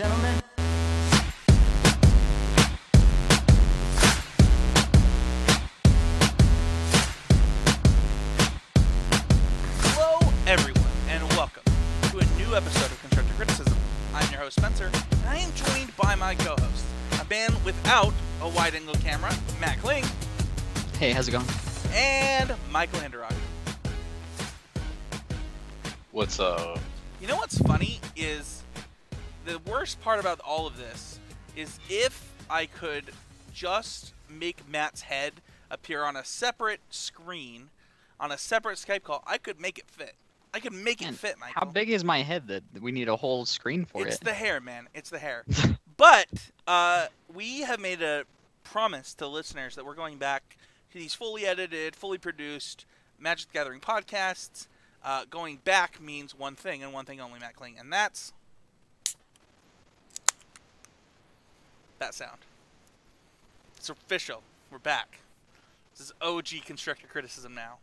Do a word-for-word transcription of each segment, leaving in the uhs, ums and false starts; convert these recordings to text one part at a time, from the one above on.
gentlemen. Hello, everyone, and welcome to a new episode of Constructive Criticism. I'm your host, Spencer, and I am joined by my co-host, a man without a wide-angle camera, Matt Kling, Hey, how's it going? and Michael Hinderog. What's up? You know what's funny is the worst part about all of this is if I could just make Matt's head appear on a separate screen, on a separate Skype call, I could make it fit. I could make it Man, fit, Michael. How big is my head that we need a whole screen for It's it? the hair, man. It's the hair. But uh, we have made a promise to listeners that we're going back to these fully edited, fully produced Magic the Gathering podcasts. Uh, going back means one thing and one thing only, Matt Kling, and that's that sound. It's official. We're back. This is O G constructive criticism now.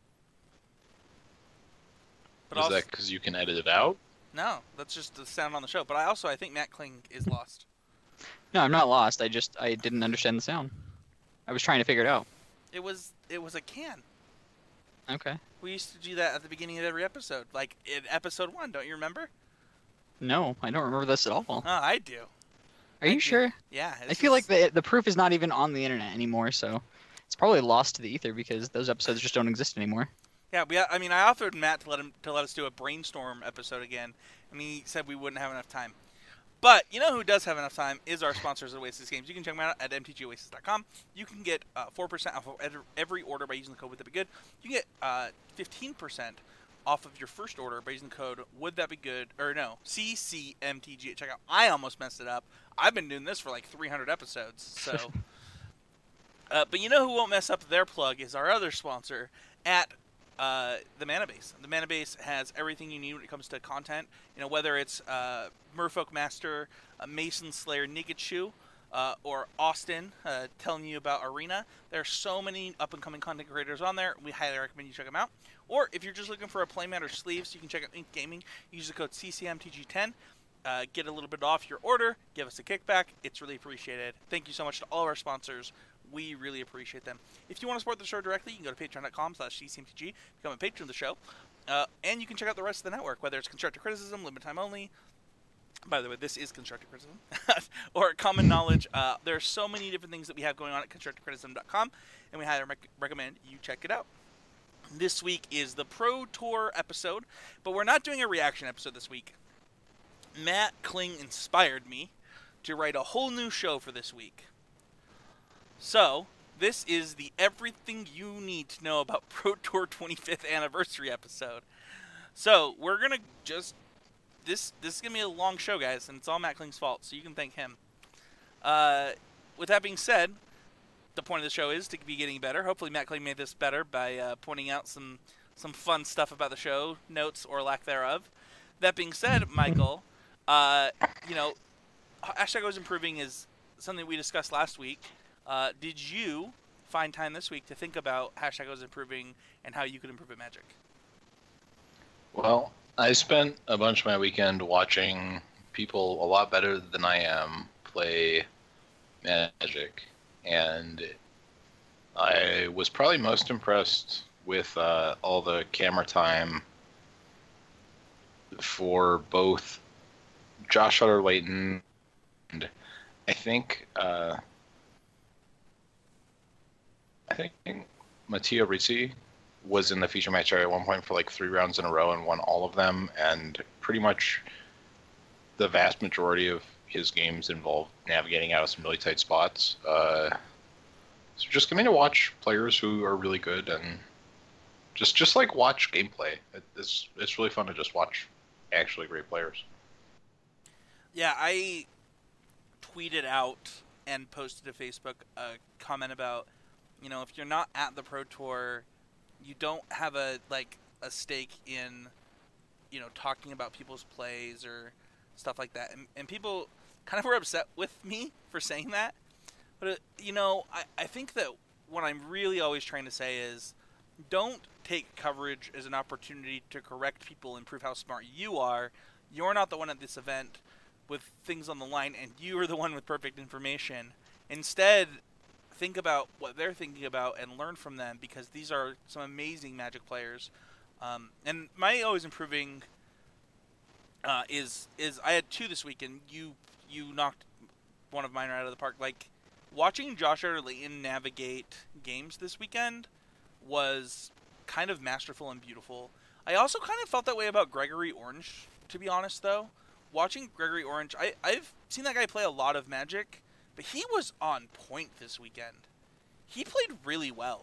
But Is also, that because you can edit it out? no, that's just the sound on the show. But I also I think Matt Kling is lost. No, I'm not lost. I just I didn't understand the sound. I was trying to figure it out. It was it was a can. Okay. We used to do that at the beginning of every episode, like in episode one. Don't you remember? No, I don't remember this at all. Oh, I do. Are I you do. sure? Yeah. I this feel is- like the the proof is not even on the internet anymore, so it's probably lost to the ether because those episodes just don't exist anymore. Yeah, we. I mean, I offered Matt to let him to let us do a brainstorm episode again, and he said we wouldn't have enough time. But you know who does have enough time is our sponsors at Oasis Games. You can check them out at m t g oasis dot com. You can get uh, four percent off of every order by using the code Would That Be Good. You can get uh, fifteen percent off of your first order by using the code Would That Be Good, or no, C C M T G at checkout. I almost messed it up. I've been doing this for like three hundred episodes, so. uh, but you know who won't mess up their plug is our other sponsor at Uh, the Mana Base. The Mana Base has everything you need when it comes to content. You know, whether it's uh, Merfolk Master, uh, Mason Slayer Nikachu, uh, or Austin uh, telling you about Arena. There are so many up-and-coming content creators on there. We highly recommend you check them out. Or if you're just looking for a playmat or sleeves, you can check out Ink Gaming. Use the code C C M T G ten. Uh, get a little bit off your order. Give us a kickback. It's really appreciated. Thank you so much to all of our sponsors. We really appreciate them. If you want to support the show directly, you can go to patreon dot com slash C C M T G, become a patron of the show, uh, and you can check out the rest of the network, whether it's Constructive Criticism, Limited Time Only. By the way, this is Constructive Criticism, or Common Knowledge. Uh, there are so many different things that we have going on at constructive criticism dot com, and we highly rec- recommend you check it out. This week is the Pro Tour episode, but we're not doing a reaction episode this week. Matt Kling inspired me to write a whole new show for this week. So, this is the everything you need to know about Pro Tour twenty-fifth anniversary episode. So, we're going to just... This this is going to be a long show, guys, and it's all Matt Kling's fault, so you can thank him. Uh, with that being said, the point of the show is to be getting better. Hopefully Matt Kling made this better by uh, pointing out some, some fun stuff about the show, notes or lack thereof. That being said, Michael, uh, you know, Hashtag Always Improving is something we discussed last week. Uh, did you find time this week to think about Hashtag Always Improving and how you could improve at Magic? Well, I spent a bunch of my weekend watching people a lot better than I am play Magic, and I was probably most impressed with uh, all the camera time for both Josh Utter-Layton and I think uh, I think Matteo Rizzi was in the feature match area at one point for like three rounds in a row and won all of them, and pretty much the vast majority of his games involve navigating out of some really tight spots. Uh, so just getting to watch players who are really good and just just like watch gameplay. It, it's it's really fun to just watch actually great players. Yeah, I tweeted out and posted to Facebook a comment about, you know, if you're not at the Pro Tour, you don't have a like a stake in, you know, talking about people's plays or stuff like that. And, and people kind of were upset with me for saying that. But, uh, you know, I, I think that what I'm really always trying to say is don't take coverage as an opportunity to correct people and prove how smart you are. You're not the one at this event. with things on the line, and you are the one with perfect information. Instead, think about what they're thinking about and learn from them, because these are some amazing Magic players. Um, and my always improving uh, is is I had two this week, and you you knocked one of mine right out of the park. Like, watching Josh Layton navigate games this weekend was kind of masterful and beautiful. I also kind of felt that way about Gregory Orange, to be honest, though. Watching Gregory Orange, I, I've seen that guy play a lot of Magic, but he was on point this weekend. He played really well.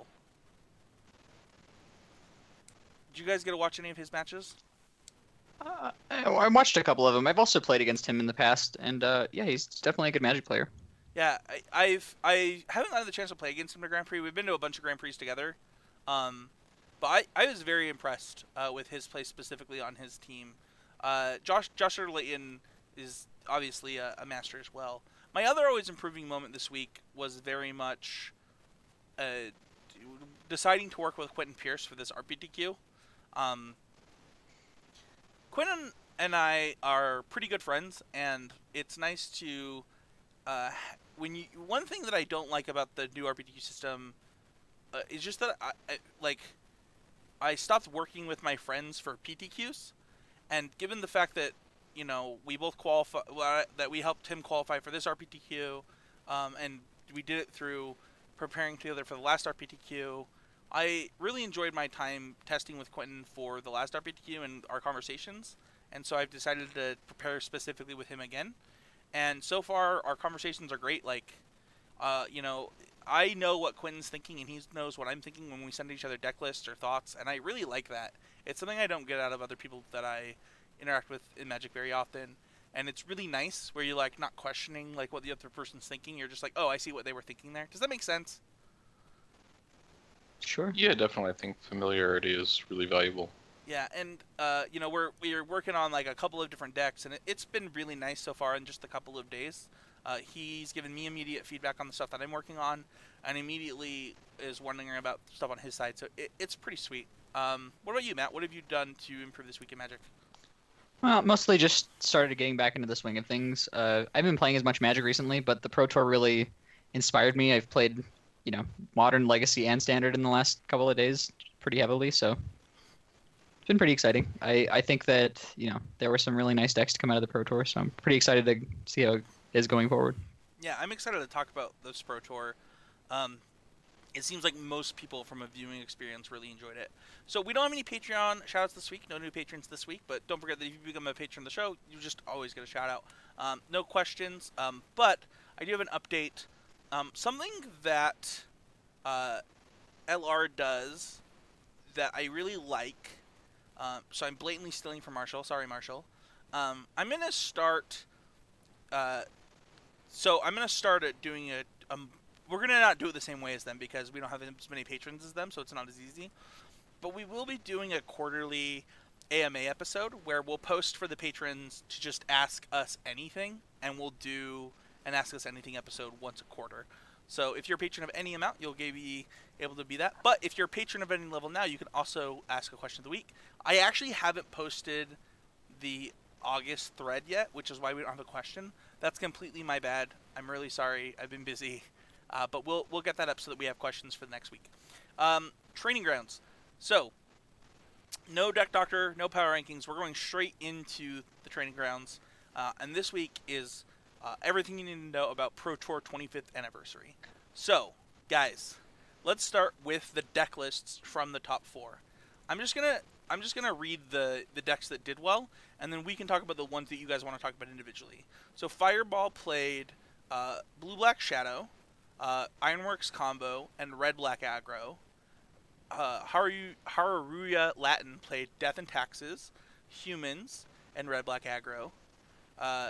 Did you guys get to watch any of his matches? Uh, I I watched a couple of them. I've also played against him in the past, and uh, yeah, he's definitely a good Magic player. Yeah, I, I've I haven't had the chance to play against him at Grand Prix. We've been to a bunch of Grand Prix together, um, but I, I was very impressed uh, with his play specifically on his team. Uh, Josh Josh Layton is obviously a, a master as well. My other always improving moment this week was very much uh, deciding to work with Quentin Pierce for this R P T Q. Um, Quentin and I are pretty good friends, and it's nice to uh, when you. One thing that I don't like about the new R P T Q system uh, is just that I, I like I stopped working with my friends for P T Qs, and given the fact that you know we both qualify, well, that we helped him qualify for this R P T Q, um, and we did it through preparing together for the last R P T Q. I really enjoyed my time testing with Quentin for the last R P T Q and our conversations, and so I've decided to prepare specifically with him again. And so far, our conversations are great. Like, uh, you know, I know what Quentin's thinking, and he knows what I'm thinking when we send each other deck lists or thoughts, and I really like that. It's something I don't get out of other people that I interact with in Magic very often, and it's really nice where you're, like, not questioning, like, what the other person's thinking. You're just like, oh, I see what they were thinking there. Does that make sense? Sure. Yeah, definitely. I think familiarity is really valuable. Yeah, and uh, you know we're we're working on like a couple of different decks, and it, it's been really nice so far in just a couple of days. Uh, he's given me immediate feedback on the stuff that I'm working on, and immediately is wondering about stuff on his side. So it, it's pretty sweet. Um, what about you, Matt? What have you done to improve this week in Magic? Well, mostly just started getting back into the swing of things. Uh, I haven't been playing as much Magic recently, but the Pro Tour really inspired me. I've played, you know, Modern, Legacy, and Standard in the last couple of days pretty heavily, so it's been pretty exciting. I, I think that, you know, there were some really nice decks to come out of the Pro Tour, so I'm pretty excited to see how it is going forward. Yeah, I'm excited to talk about this Pro Tour. Um, it seems like most people from a viewing experience really enjoyed it. So we don't have any Patreon shoutouts this week, no new patrons this week, but don't forget that if you become a patron of the show, you just always get a shout out. Um, no questions, um, but I do have an update. Um, something that uh, L R does that I really like, um, so I'm blatantly stealing from Marshall, sorry Marshall. Um, I'm going to start, uh, so I'm going to start at doing a, um, we're going to not do it the same way as them because we don't have as many patrons as them, so it's not as easy. But we will be doing a quarterly A M A episode where we'll post for the patrons to just ask us anything, and we'll do an Ask Us Anything episode once a quarter. So if you're a patron of any amount, you'll be able to be that. But if you're a patron of any level now, you can also ask a question of the week. I actually haven't posted the August thread yet, which is why we don't have a question. That's completely my bad. I'm really sorry. I've been busy. Uh, but we'll we'll get that up so that we have questions for the next week. Um, training grounds. So, no Deck Doctor, no Power Rankings. We're going straight into the training grounds. Uh, and this week is uh, everything you need to know about Pro Tour twenty-fifth Anniversary. So, guys, let's start with the deck lists from the top four. I'm just gonna I'm just gonna read the the decks that did well, and then we can talk about the ones that you guys want to talk about individually. So, Fireball played uh, Blue Black Shadow, uh, Ironworks Combo, and Red Black Aggro. Uh, Haru, Haruya Latin played Death and Taxes, Humans, and Red Black Aggro. Uh,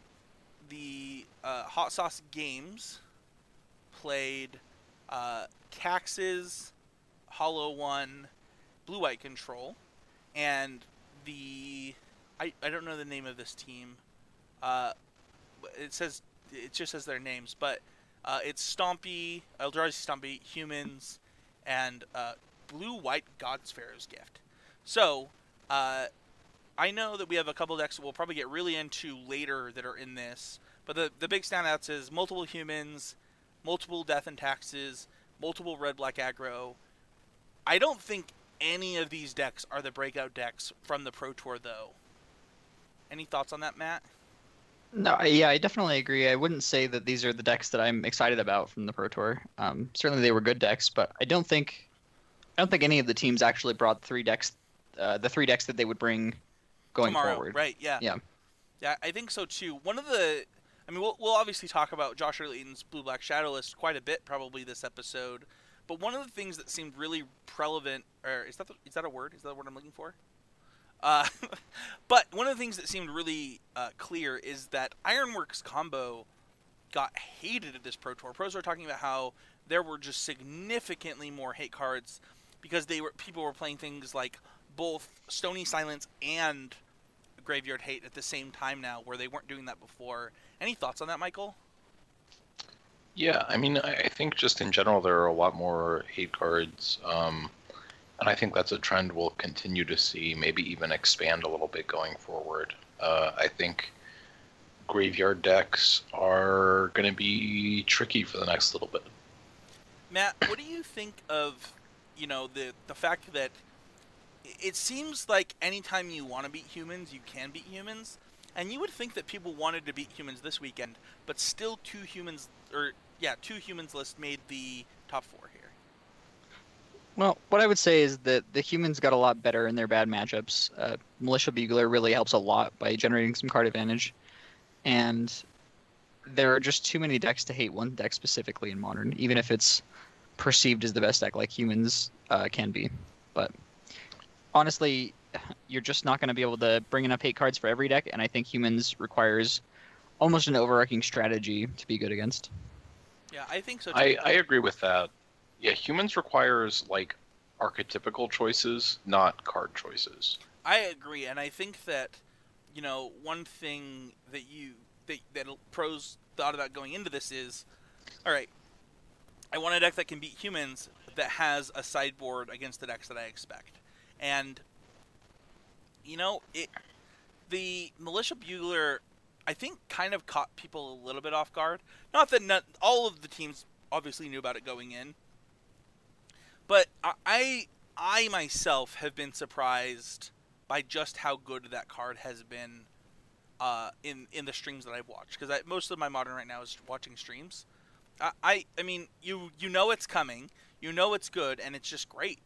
the uh, Hot Sauce Games played uh, Taxes, Hollow One, Blue White Control, and the I, I don't know the name of this team. Uh, it says it just says their names, but uh, it's Stompy, Eldrazi Stompy, Humans, and uh, Blue White Godspharaoh's Gift. So, uh, I know that we have a couple decks that we'll probably get really into later that are in this, but the the big standouts is multiple humans, multiple death and taxes, multiple red black aggro. I don't think any of these decks are the breakout decks from the Pro Tour, though. Any thoughts on that, Matt? No, I- yeah, I definitely agree. I wouldn't say that these are the decks that I'm excited about from the Pro Tour. Um, certainly they were good decks, but I don't think I don't think any of the teams actually brought three decks, uh, the three decks that they would bring going Tomorrow, forward. right? Yeah. Yeah. Yeah, I think so too. One of the, I mean, we'll we'll obviously talk about Joshua Layton's Blue Black Shadow List quite a bit probably this episode, but one of the things that seemed really relevant, or is that the, is that a word? Is that the word I'm looking for? Uh, but one of the things that seemed really uh, clear is that Ironworks combo got hated at this Pro Tour. Pros were talking about how there were just significantly more hate cards because they were people were playing things like both Stony Silence and Graveyard Hate at the same time now, where they weren't doing that before. Any thoughts on that, Michael? Yeah, I mean, I I think just in general there are a lot more hate cards, um, and I think that's a trend we'll continue to see, maybe even expand a little bit going forward. Uh, I think graveyard decks are going to be tricky for the next little bit. Matt, what do you think of, you know, the the fact that it seems like anytime you want to beat humans, you can beat humans, and you would think that people wanted to beat humans this weekend, but still two humans, or yeah, two humans list made the top four here. Well, what I would say is that the humans got a lot better in their bad matchups. Uh, Militia Bugler really helps a lot by generating some card advantage, and there are just too many decks to hate one deck specifically in Modern, even if it's perceived as the best deck like humans uh, can be. But honestly, you're just not going to be able to bring enough hate cards for every deck, and I think humans requires almost an overarching strategy to be good against. Yeah, I think so too. I, I agree with that. Yeah, humans requires like archetypical choices, not card choices. I agree, and I think that, you know, one thing that you that, that pros thought about going into this is, all right, I want a deck that can beat humans that has a sideboard against the decks that I expect, and you know, it the Militia Bugler, I think, kind of caught people a little bit off guard. Not that not, all of the teams obviously knew about it going in, but I I myself have been surprised by just how good that card has been uh, in in the streams that I've watched. Because most of my Modern right now is watching streams. I, I I mean, you you know it's coming, you know it's good, and it's just great.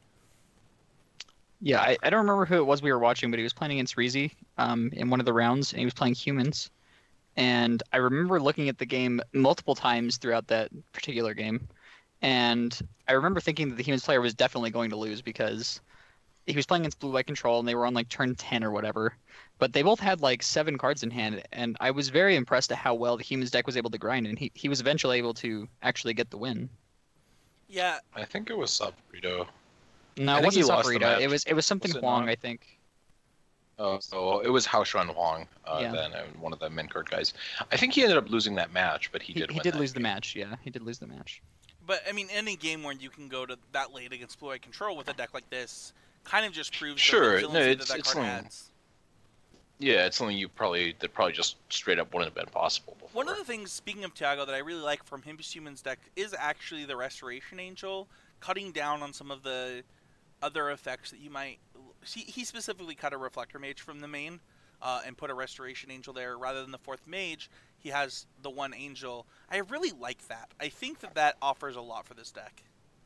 Yeah, I, I don't remember who it was we were watching, but he was playing against Reezy um, in one of the rounds, and he was playing humans. And I remember looking at the game multiple times throughout that particular game, and I remember thinking that the humans player was definitely going to lose because he was playing against Blue White Control, and they were on like turn ten or whatever. But they both had like seven cards in hand, and I was very impressed at how well the humans deck was able to grind, and he, he was eventually able to actually get the win. Yeah, I think it was Sabrito. No, I it think he wasn't lost the Sakurita. match. It was it was something Was it Huang, not? I think. Oh, so it was Hao Xuan Huang, uh, Yeah. then uh, one of the min card guys. I think he ended up losing that match, but he, He, did. he win did that lose the game. match. Yeah, he did lose the match. but I mean, any game where you can go to that late against Blue Eye Control with a deck like this kind of just proves Sure, the no, resiliency it's- that that it's card something- adds. Yeah, it's something you probably that probably just straight up wouldn't have been possible before. One of the things, speaking of Tiago, that I really like from him Humans deck is actually the Restoration Angel, cutting down on some of the other effects that you might. He, he specifically cut a Reflector Mage from the main uh, and put a Restoration Angel there rather than the fourth Mage. He has the one Angel. I really like that. I think that that offers a lot for this deck.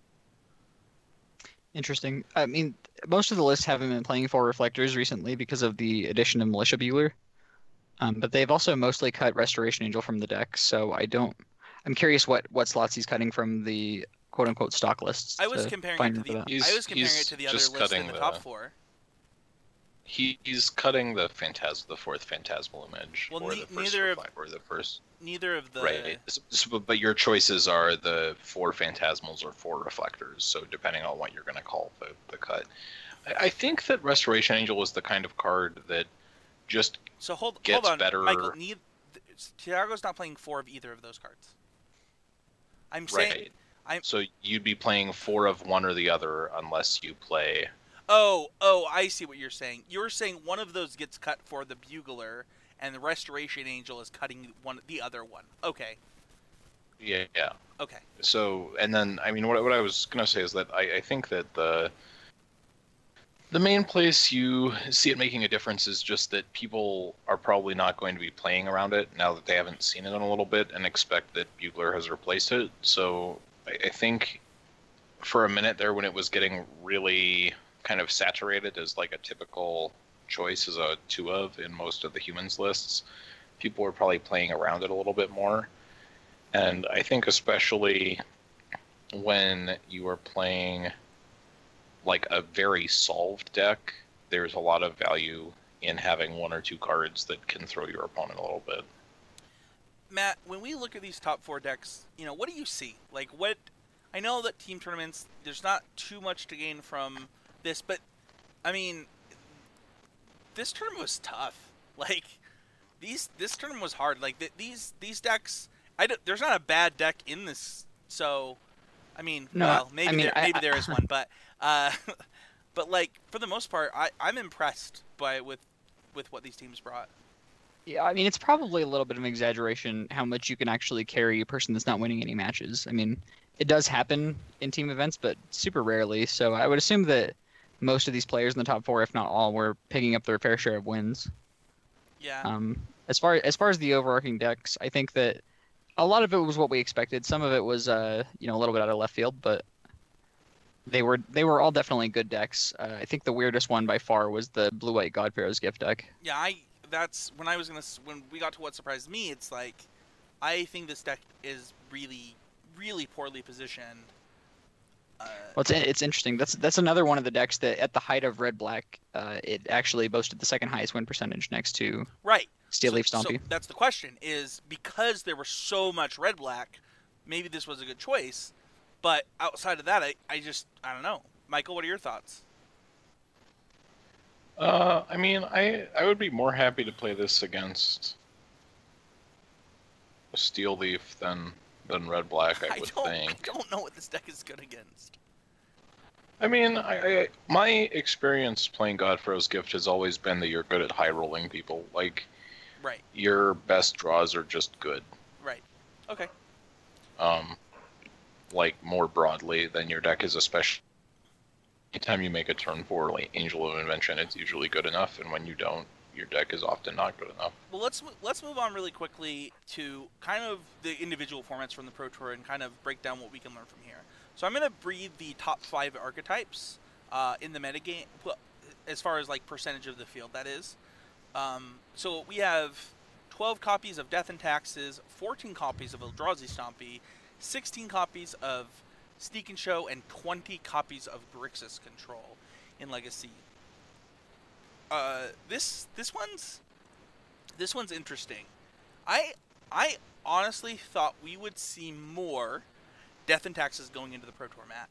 Interesting. I mean, most of the lists haven't been playing for reflectors recently because of the addition of Militia Bugler. Um, but they've also mostly cut Restoration Angel from the deck, so I don't. I'm curious what, what slots he's cutting from the quote unquote stock lists. I was to comparing find it to room for the. that. He's- I was comparing he's it to the other just list in cutting the the- top four. He, he's cutting the phantasm, the fourth phantasmal image, Well, or ne- the first neither of- reflect, or the first. Neither of the. Right. S- s- but- but your choices are the four phantasmals or four reflectors. So depending on what you're going to call the, the cut, I, I think that Restoration Angel is the kind of card that just So hold gets hold on, better- Michael. Need, Tiago's not playing four of either of those cards. I'm saying. right. I'm- So you'd be playing four of one or the other unless you play Oh, oh, I see what you're saying. You're saying one of those gets cut for the Bugler, and the Restoration Angel is cutting one, the other one. Okay, Yeah, yeah. okay. So, and then, I mean, what, what I was going to say is that I, I think that the the main place you see it making a difference is just that people are probably not going to be playing around it now that they haven't seen it in a little bit and expect that Bugler has replaced it. So I, I think for a minute there when it was getting really kind of saturated as like a typical choice as a two of in most of the humans lists, people were probably playing around it a little bit more. And I think especially when you are playing like a very solved deck, there's a lot of value in having one or two cards that can throw your opponent a little bit. Matt, when we look at these top four decks, you know, what do you see? Like, what? I know that team tournaments, there's not too much to gain from this, but I mean, this tournament was tough. Like, these this tournament was hard. Like th- these these decks, I d- there's not a bad deck in this. So, I mean, No, well, maybe I mean, there, I- maybe I- there is one, but uh, but like for the most part, I I'm impressed by with with what these teams brought. Yeah, I mean, it's probably a little bit of an exaggeration how much you can actually carry a person that's not winning any matches. I mean, it does happen in team events, but super rarely. So I would assume that most of these players in the top four, if not all, were picking up their fair share of wins. Yeah. Um, as far as far as the overarching decks, I think that a lot of it was what we expected. Some of it was, uh, you know, a little bit out of left field, but they were they were all definitely good decks. Uh, I think the weirdest one by far was the Blue White God Pharaoh's Gift deck. Yeah, I that's when I was gonna s- when we got to what surprised me. It's like I think this deck is really really poorly positioned. Uh, Well, it's it's interesting. That's that's another one of the decks that at the height of Red Black, uh, it actually boasted the second highest win percentage next to right. Steel so, Leaf so Stompy. that's the question: is because there was so much red black, maybe this was a good choice. But outside of that, I, I just I don't know. Michael, what are your thoughts? Uh, I mean, I I would be more happy to play this against a Steel Leaf than than Red Black. I I would don't think. I don't know what this deck is good against. I mean, I, I my experience playing Godfrey's Gift has always been that you're good at high rolling people. Like Right. your best draws are just good. Right. Okay. Um, like more broadly than your deck is, especially anytime you make a turn for like Angel of Invention, it's usually good enough, and when you don't, your deck is often not good enough. Well, let's mo- let's move on really quickly to kind of the individual formats from the Pro Tour and kind of break down what we can learn from here. So I'm going to breed the top five archetypes uh, in the metagame, well, as far as like percentage of the field, that is. Um, so we have twelve copies of Death and Taxes, fourteen copies of Eldrazi Stompy, sixteen copies of Sneak and Show, and twenty copies of Grixis Control in Legacy. Uh, this this one's this one's interesting. I I honestly thought we would see more Death and Taxes going into the Pro Tour, Matt.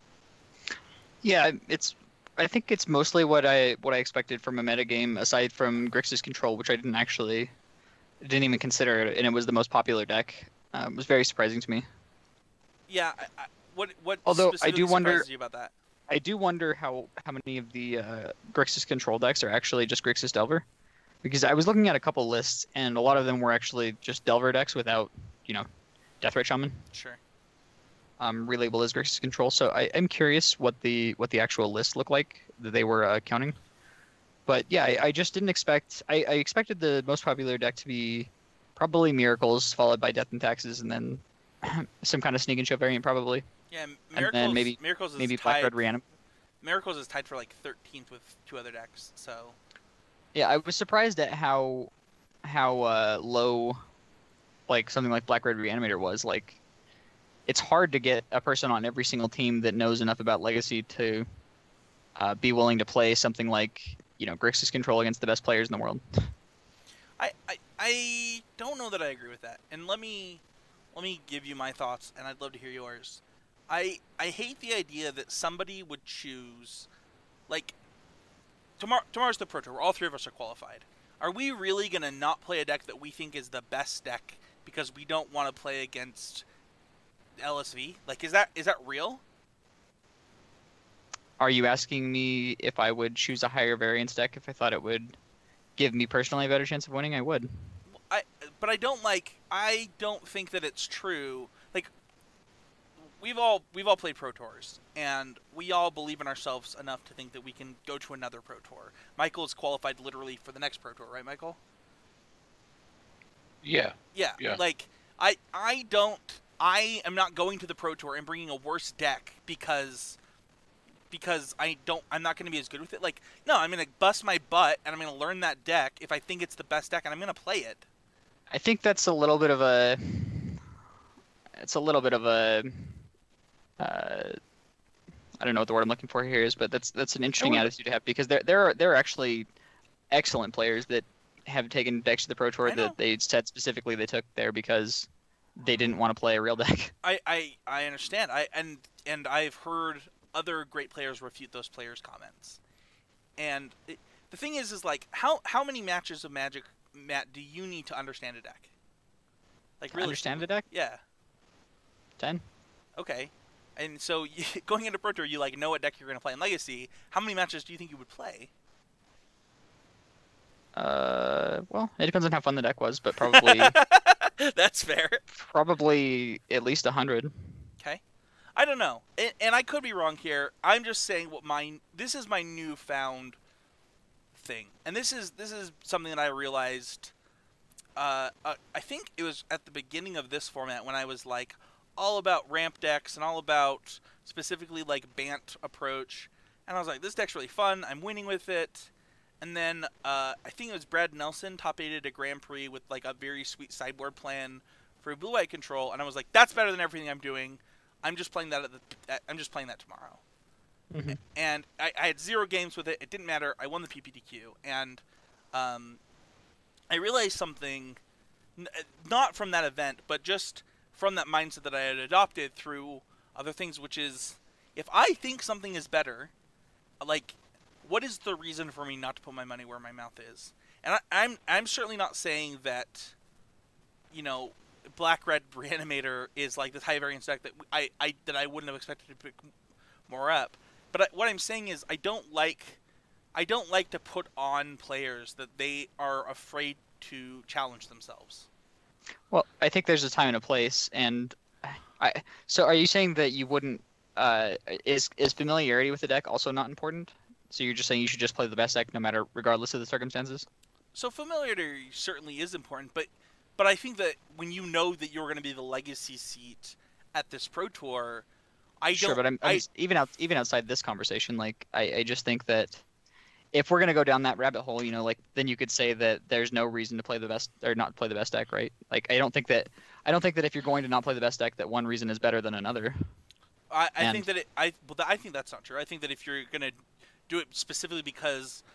Yeah, it's. I think it's mostly what I what I expected from a metagame, aside from Grixis Control, which I didn't actually didn't even consider, and it was the most popular deck. Uh, it was very surprising to me. Yeah, I, I, what what Although I specifically do wonder- surprises you about that? I do wonder how how many of the uh, Grixis Control decks are actually just Grixis Delver, because I was looking at a couple lists, and a lot of them were actually just Delver decks without, you know, Deathrite Shaman. Sure. Um, relabeled as Grixis Control. So I, I'm curious what the what the actual list looked like that they were uh, counting. But yeah, I, I just didn't expect. I, I expected the most popular deck to be probably Miracles, followed by Death and Taxes, and then some kind of Sneak and Show variant, probably. Yeah, then Miracles. maybe- Miracles is Maybe Black tied. Red Reanimate. Miracles is tied for like thirteenth with two other decks. So Yeah, I was surprised at how how uh, low, like something like Black Red Reanimator was. Like, it's hard to get a person on every single team that knows enough about Legacy to uh, be willing to play something like, you know, Grixis Control against the best players in the world. I, I I don't know that I agree with that. And let me let me give you my thoughts, and I'd love to hear yours. I I hate the idea that somebody would choose, like, tomorrow. Tomorrow's the Pro Tour. All three of us are qualified. Are we really gonna not play a deck that we think is the best deck because we don't want to play against L S V? Like, is that is that real? are you asking me if I would choose a higher variance deck if I thought it would give me personally a better chance of winning? I would. I but I don't like I don't think that it's true. Like we've all we've all played Pro Tours, and we all believe in ourselves enough to think that we can go to another Pro Tour. Michael is qualified literally for the next Pro Tour, right, Michael? Yeah. Yeah. Yeah. Like I I don't I am not going to the Pro Tour and bringing a worse deck because because I don't I'm not going to be as good with it. Like no, I'm going to bust my butt and I'm going to learn that deck if I think it's the best deck and I'm going to play it. I think that's a little bit of a. It's a little bit of a. Uh, I don't know what the word I'm looking for here is, but that's that's an interesting would- attitude to have because there there are there are actually excellent players that have taken decks to the Pro Tour I know. that they said specifically they took there because they didn't want to play a real deck. I, I, I understand. I and and I've heard other great players refute those players' comments. And it, the thing is, is like how how many matches of Magic, Matt, do you need to understand a deck? Like To really understand the deck? Yeah. Ten. Okay. And so you, going into Pro Tour, you like know what deck you're going to play in Legacy. How many matches do you think you would play? Uh, well, it depends on how fun the deck was, but probably That's fair. probably at least a hundred. Okay. I don't know, and, and I could be wrong here. I'm just saying what my this is my newfound thing, and this is this is something that I realized. Uh, uh, I think it was at the beginning of this format when I was like all about ramp decks and all about specifically like Bant approach, and I was like, this deck's really fun. I'm winning with it. And then uh, I think it was Brad Nelson top eighted a Grand Prix with like a very sweet sideboard plan for blue white control, and I was like, that's better than everything I'm doing. I'm just playing that at the. I'm just playing that tomorrow. Mhm. And I, I had zero games with it. It didn't matter. I won the P P D Q, and um, I realized something, n- not from that event, but just from that mindset that I had adopted through other things, which is, if I think something is better, like, what is the reason for me not to put my money where my mouth is? And I, I'm I'm certainly not saying that, you know, Black Red Reanimator is like this high variance deck that I, I that I wouldn't have expected to pick more up. But I, what I'm saying is I don't like I don't like to put on players that they are afraid to challenge themselves. Well, I think there's a time and a place, and I. So, are you saying that you wouldn't? Uh, is is familiarity with the deck also not important? So you're just saying you should just play the best deck no matter, regardless of the circumstances? So familiarity certainly is important, but but I think that when you know that you're going to be the legacy seat at this Pro Tour, I don't. Sure, but I'm, I'm I, just- even out even outside this conversation, like I, I just think that if we're gonna go down that rabbit hole, you know, like then you could say that there's no reason to play the best or not play the best deck, right? Like I don't think that I don't think that if you're going to not play the best deck, that one reason is better than another. I, I and- think that it. I well, I think that's not true. I think that if you're going to do it specifically because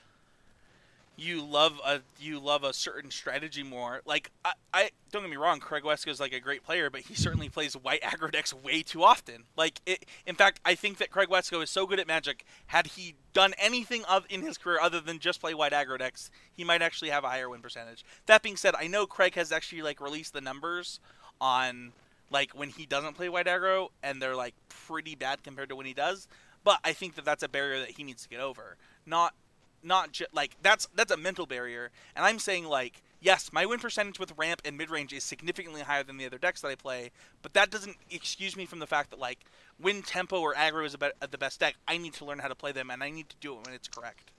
you love a you love a certain strategy more. Like I, I don't get me wrong, Craig Wesko is like a great player, but he certainly plays white aggro decks way too often. Like it, in fact, I think that Craig Wesko is so good at Magic. Had he done anything of in his career other than just play white aggro decks, he might actually have a higher win percentage. That being said, I know Craig has actually like released the numbers on like when he doesn't play white aggro, and they're like pretty bad compared to when he does. But I think that that's a barrier that he needs to get over. Not Not just like that's that's a mental barrier, and I'm saying like yes, my win percentage with ramp and mid range is significantly higher than the other decks that I play, but that doesn't excuse me from the fact that like when tempo or aggro is about the best deck, I need to learn how to play them, and I need to do it when it's correct.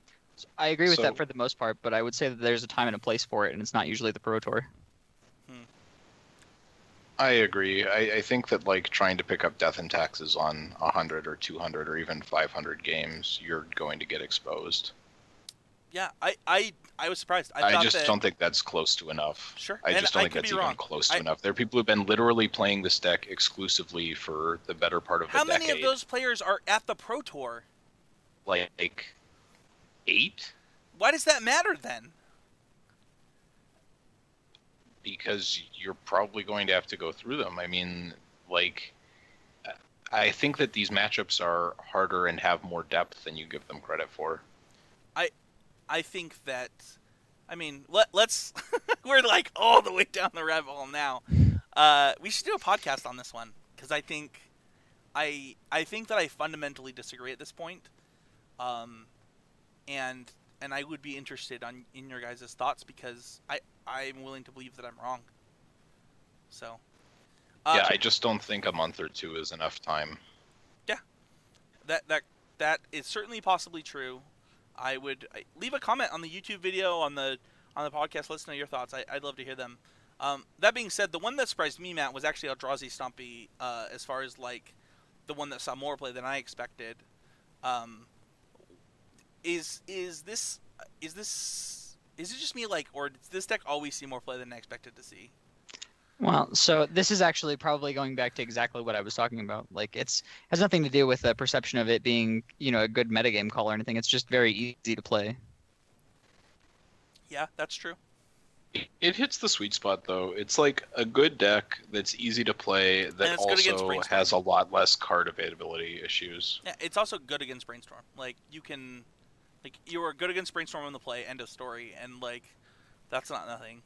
I agree with So- that for the most part, but I would say that there's a time and a place for it, and it's not usually the Pro Tour. I agree. I, I think that like trying to pick up death and taxes on one hundred or two hundred or even five hundred games, you're going to get exposed. Yeah, I I, I was surprised. I, I, thought just that, don't think that's close to enough. Sure, I and just don't I think could that's be even wrong. close to I- enough. There are people who've been literally playing this deck exclusively for the better part of How a many decade. of those players are at the Pro Tour? Like eight? Why does that matter then? Because you're probably going to have to go through them. I mean, like, I think that these matchups are harder and have more depth than you give them credit for. I think that, I mean, let, let's, we're like all the way down the rabbit hole now. Uh, we should do a podcast on this one, because I think, I I think that I fundamentally disagree at this point, um, and and I would be interested on in your guys' thoughts because I I'm willing to believe that I'm wrong. So. Uh, yeah, I just don't think a month or two is enough time. Yeah, that that that is certainly possibly true. I would I, leave a comment on the YouTube video on the on the podcast. Let us know your thoughts. I, I'd love to hear them. Um, that being said, the one that surprised me, Matt, was actually Eldrazi Stompy. Uh, as far as like the one that saw more play than I expected. Um, is is this is this is it just me like, or does this deck always see more play than I expected to see? Well, so this is actually probably going back to exactly what I was talking about. Like, it's has nothing to do with the perception of it being, you know, a good metagame call or anything. It's just very easy to play. Yeah, that's true. It hits the sweet spot, though. It's like a good deck that's easy to play that it's good against also Brainstorm. has a lot less card availability issues. Yeah, it's also good against Brainstorm. Like, you can, like, you are good against Brainstorm on the play, end of story, and like, that's not nothing.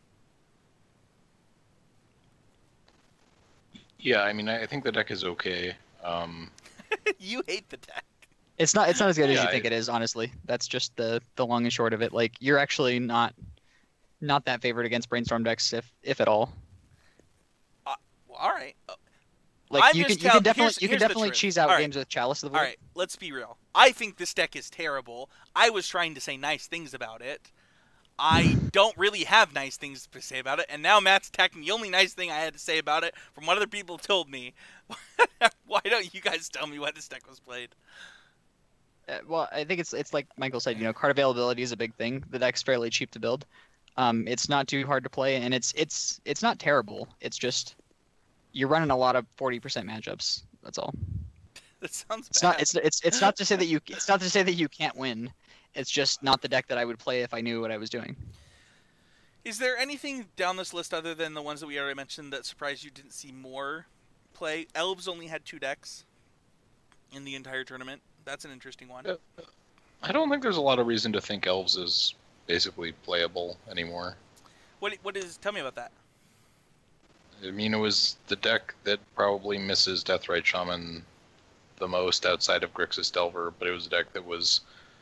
Yeah, I mean, I I think the deck is okay. Um, You hate the deck. It's not it's not as good as Yeah, you think I- it is, honestly. That's just the the long and short of it. Like, you're actually not not that favored against Brainstorm decks, if if at all. Well, all right. Uh, Like, I'm you can just you tell- can definitely here's- you can here's the definitely truth. cheese out All right. games with Chalice of the All Void. right, let's be real. I think this deck is terrible. I was trying to say nice things about it. I don't really have nice things to say about it, and now Matt's attacking the only nice thing I had to say about it from what other people told me. Why don't you guys tell me why this deck was played? Uh, well, I think it's it's like Michael said, you know, card availability is a big thing. The deck's fairly cheap to build. Um, it's not too hard to play, and it's it's it's not terrible. It's just you're running a lot of forty percent matchups. That's all. That sounds It's bad. not it's it's it's not to say that you it's not to say that you can't win. It's just not the deck that I would play if I knew what I was doing. Is there anything down this list other than the ones that we already mentioned that surprised you didn't see more play? Elves only had two decks in the entire tournament. That's an interesting one. Uh, I don't think there's a lot of reason to think Elves is basically playable anymore. What what is? Tell me about that. I mean, it was the deck that probably misses Deathrite Shaman the most outside of Grixis Delver, but it was a deck that was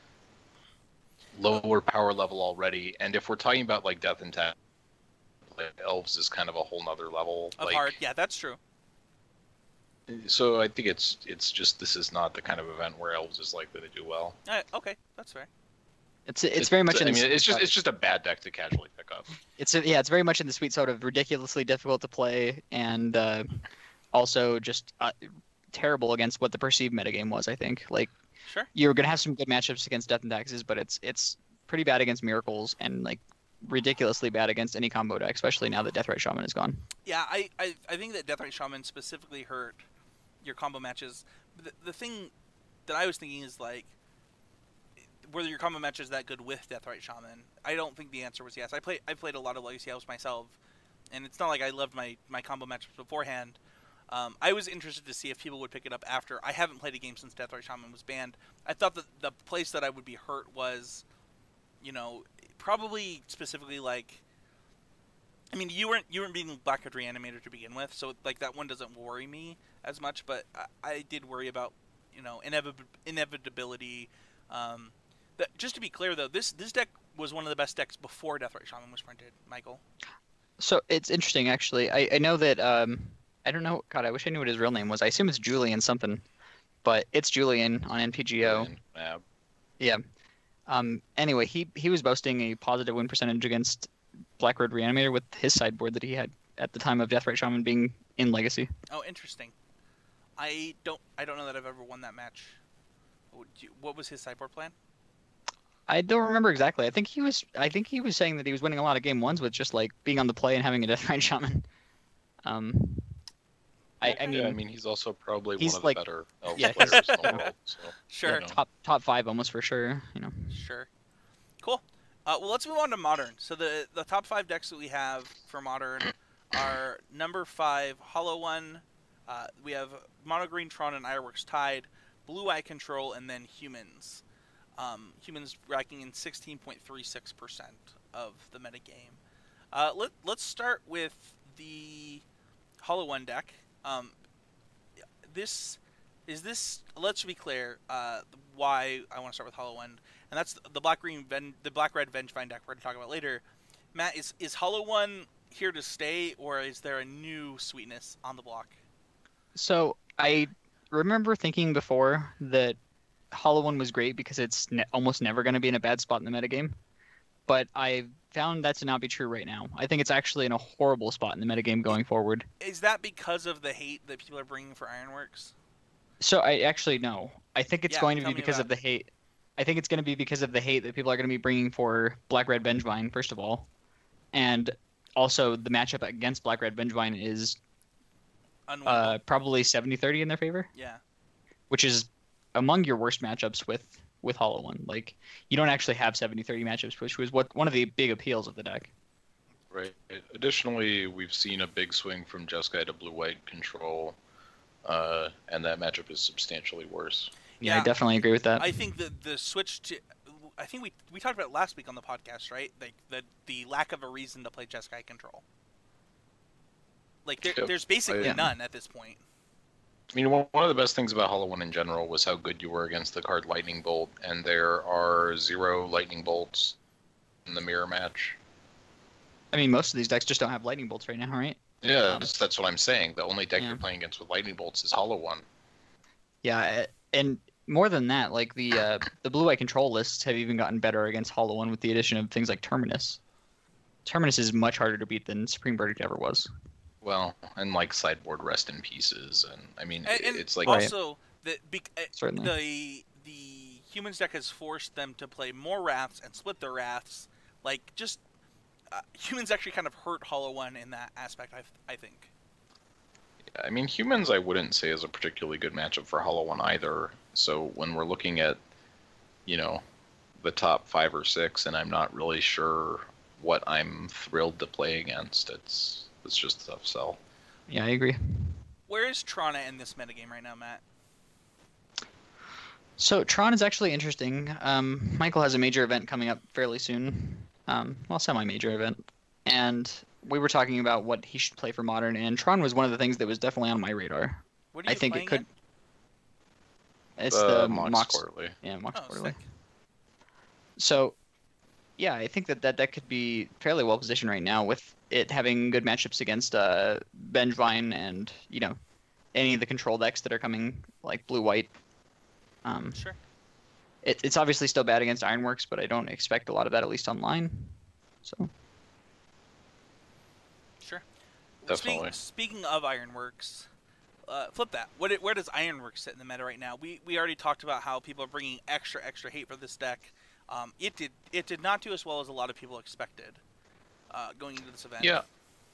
lower power level already. And if we're talking about like Death Intent, like, Elves is kind of a whole nother level. Of like, hard, yeah, that's true. So I think it's it's just this is not the kind of event where Elves is likely to do well. All right, okay, that's fair. It's it's very much in I the mean, sweet it's just spot. it's just a bad deck to casually pick up. It's yeah, it's very much in the sweet spot of ridiculously difficult to play and uh, also just uh, terrible against what the perceived metagame was. I think like Sure. you're gonna have some good matchups against Death and Taxes, but it's it's pretty bad against Miracles and like ridiculously bad against any combo deck, especially now that Deathrite Shaman is gone. Yeah, I, I, I think that Deathrite Shaman specifically hurt your combo matches. The, the thing that I was thinking is, like, were your combo matches that good with Deathrite Shaman? I don't think the answer was yes. I play I played a lot of Legacy Elves myself, and it's not like I loved my, my combo matches beforehand. Um, I was interested to see if people would pick it up after. I haven't played a game since Deathrite Shaman was banned. I thought that the place that I would be hurt was, you know, probably specifically like, I mean, you weren't you weren't being Blackheart Reanimator to begin with, so like that one doesn't worry me as much. But I, I did worry about, you know, inevi- inevitability. Um, that, just to be clear though, this this deck was one of the best decks before Deathrite Shaman was printed. Michael. So it's interesting actually. I, I know that um I don't know. God, I wish I knew what his real name was. I assume it's Julian something, but it's Julian on N P G O. Yeah. Yeah. Um. Anyway, he he was boasting a positive win percentage against Blackroad Reanimator with his sideboard that he had at the time of Deathrite Shaman being in Legacy. Oh, interesting. I don't I don't know that I've ever won that match. What, do you, what was his sideboard plan? I don't remember exactly. I think he was. I think he was saying that he was winning a lot of game ones with just like being on the play and having a Deathrite Shaman. Um. I, I mean, yeah, I mean, he's also probably he's one of like- the better Elf yeah, players he's- in the world. So, Sure. you know. top top five almost for sure. You know. Sure. Cool. Uh, well, let's move on to Modern. So the the top five decks that we have for Modern are number five, Hollow One. Uh, we have Mono Green Tron and Ironworks Tide, Blue Eye Control, and then Humans. Um, humans racking in sixteen point three six percent of the metagame. Uh, let, let's start with the Hollow One deck. Um, this is this. Let's be clear. Uh, why I want to start with Hollow One, and that's the black green Ven, the black red Vengevine deck we're going to talk about later. Matt, is is Hollow One here to stay, or is there a new sweetness on the block? So I remember thinking before that Hollow One was great because it's ne- almost never going to be in a bad spot in the metagame. But I found that to not be true right now. I think it's actually in a horrible spot in the metagame going forward. Is that because of the hate that people are bringing for Ironworks? So I actually no. I think it's Yeah, going to tell be me because about of the hate. I think it's going to be because of the hate that people are going to be bringing for Black Red Vengevine, first of all. And also the matchup against Black Red Vengevine is Unwinnable. uh, probably seventy thirty in their favor, yeah. which is among your worst matchups with, with Hollow One. Like, you don't actually have seventy thirty matchups, which was what one of the big appeals of the deck. Right. Additionally, we've seen a big swing from Jeskai to blue-white control, uh, and that matchup is substantially worse. Yeah, Yeah. I definitely agree with that. I think the the switch to, I think we we talked about it last week on the podcast, right? Like the the lack of a reason to play Jeskai control. Like there, Yep. there's basically Yeah. none at this point. I mean, one one of the best things about Hollow One in general was how good you were against the card Lightning Bolt, and there are zero Lightning Bolts in the mirror match. I mean, most of these decks just don't have lightning bolts right now, right? Yeah, Um, that's, that's what I'm saying. The only deck yeah. you're playing against with Lightning Bolts is Hollow One. Yeah, eh, and more than that, like the uh, the blue-white control lists have even gotten better against Hollow One with the addition of things like Terminus. Terminus is much harder to beat than Supreme Verdict ever was. Well, and like sideboard Rest in Pieces, and I mean, And, it- and it's like also the be, uh, Certainly. the the humans deck has forced them to play more wraths and split their wraths. Like just uh, humans actually kind of hurt Hollow One in that aspect. I I think. I mean, humans I wouldn't say is a particularly good matchup for Hollow One either. So when we're looking at, you know, the top five or six, and I'm not really sure what I'm thrilled to play against, it's it's just a tough sell. Yeah, I agree. Where is Trana in this metagame right now, Matt? So Tron is actually interesting. Um, Michael has a major event coming up fairly soon. Um, well, semi-major event, and we were talking about what he should play for Modern, and Tron was one of the things that was definitely on my radar. What are I you think it playing could. in? It's Uh, the Mox Mox. Quarterly. Yeah, Mox Oh, Quarterly. sick. So, yeah, I think that that deck could be fairly well positioned right now with it having good matchups against uh, Vengevine and, you know, any of the control decks that are coming, like blue-white. Um, Sure. it, it's obviously still bad against Ironworks, but I don't expect a lot of that, at least online. So, Sure. Definitely. Speaking, speaking of Ironworks, uh, flip that. What it, where does Ironworks sit in the meta right now? We we already talked about how people are bringing extra extra hate for this deck. Um, it did it did not do as well as a lot of people expected uh, going into this event. Yeah.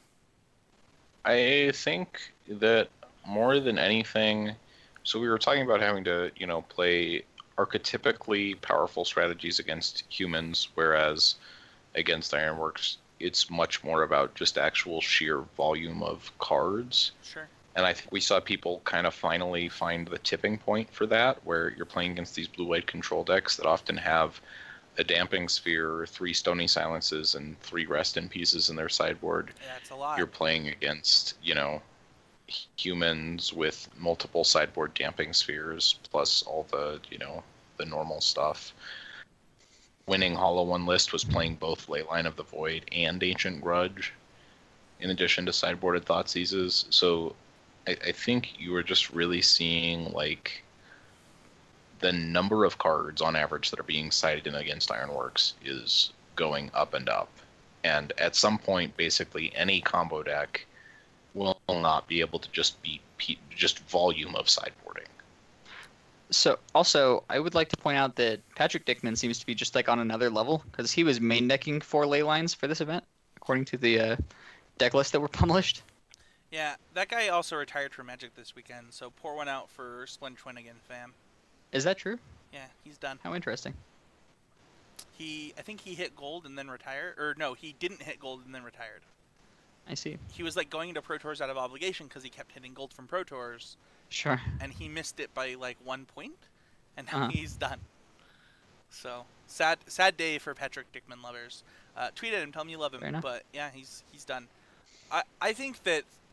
I think that more than anything, so we were talking about having to, you know, play archetypically powerful strategies against humans, whereas against Ironworks, it's much more about just actual sheer volume of cards. Sure. And I think we saw people kind of finally find the tipping point for that, where you're playing against these blue-white control decks that often have a Damping Sphere, three Stony Silences, and three Rest in Pieces in their sideboard. Yeah, it's a lot. You're playing against, you know, humans with multiple sideboard Damping Spheres, plus all the, you know, the normal stuff. Winning Hollow One list was playing both Leyline of the Void and Ancient Grudge, in addition to sideboarded Thoughtseizes. So I, I think you were just really seeing, like, the number of cards on average that are being sided in against Ironworks is going up and up. And at some point, basically any combo deck will not be able to just beat pe- just volume of sideboarding. so also, I would like to point out that Patrick Dickman seems to be just like on another level because he was main decking four ley lines for this event, according to the uh, deck lists that were published. Yeah, that guy also retired from Magic this weekend, so pour one out for Splendid Twinnigan, fam. Is that true? Yeah, he's done. How interesting. He, I think he hit gold and then retired, or no, he didn't hit gold and then retired. I see. He was like going into Pro Tours out of obligation because he kept hitting gold from Pro Tours, Sure. and he missed it by like one point, and now Uh-huh. he's done. So sad, sad day for Patrick Dickman lovers. Uh, tweet at him, tell him you love Fair him. enough. But yeah, he's he's done. I I think that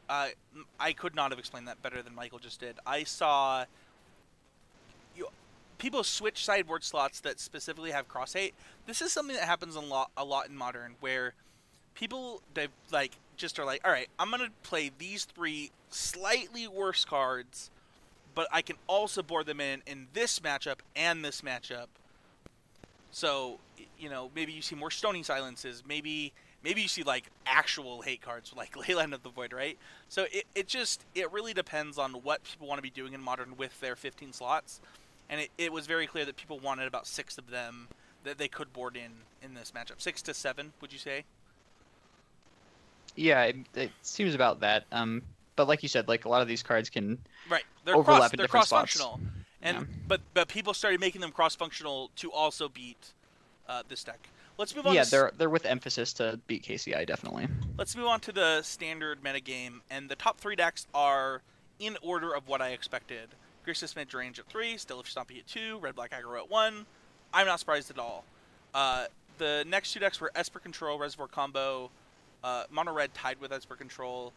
uh, I could not have explained that better than Michael just did. I saw you, people switch sideboard slots that specifically have cross hate. This is something that happens a lot, a lot in Modern, where people they like just are like, all right, I'm gonna play these three slightly worse cards, but I can also board them in in this matchup and this matchup. So, you know, maybe you see more Stony Silences, maybe maybe you see like actual hate cards like Leyline of the Void, right? So it, it just it really depends on what people want to be doing in Modern with their fifteen slots. And it, it was very clear that people wanted about six of them that they could board in in this matchup. Six to seven, would you say? Yeah, it, it seems about that. Um, but like you said, like a lot of these cards can right. They're overlap cross, in they're different cross-functional. spots. And Yeah. but but people started making them cross-functional to also beat uh, this deck. Let's move on. Yeah, to, they're they're with emphasis to beat K C I definitely. Let's move on to the standard metagame, and the top three decks are in order of what I expected. Grixis Midrange at three, Stellar Stompy at two, Red Black Aggro at one. I'm not surprised at all. Uh, the next two decks were Esper Control, Reservoir Combo, uh, Mono Red tied with Esper Control.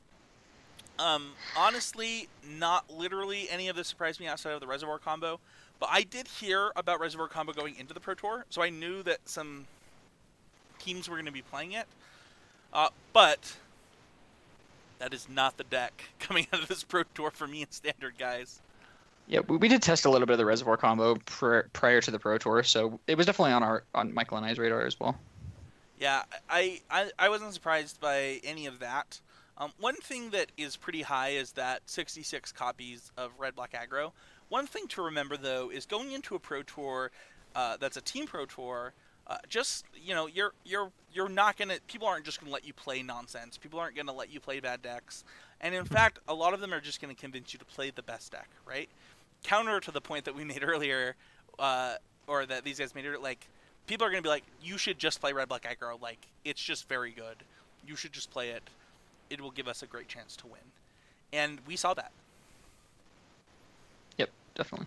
Um, honestly, not literally any of this surprised me outside of the Reservoir Combo, but I did hear about Reservoir Combo going into the Pro Tour, so I knew that some teams were going to be playing it. Uh, but that is not the deck coming out of this Pro Tour for me in Standard, guys. Yeah, we, we did test a little bit of the Reservoir Combo pr- prior to the Pro Tour, so it was definitely on our on Michael and I's radar as well. Yeah, I, I, I wasn't surprised by any of that. Um, one thing that is pretty high is that sixty-six copies of Red Black Aggro. One thing to remember, though, is going into a Pro Tour uh, that's a Team Pro Tour, uh, just, you know, you're you're you're not going to, people aren't just going to let you play nonsense. People aren't going to let you play bad decks. And in fact, a lot of them are just going to convince you to play the best deck, right? Counter to the point that we made earlier, uh, or that these guys made earlier, like, people are going to be like, you should just play Red Black Aggro. Like, it's just very good. You should just play it. It will give us a great chance to win. And we saw that. Yep, definitely.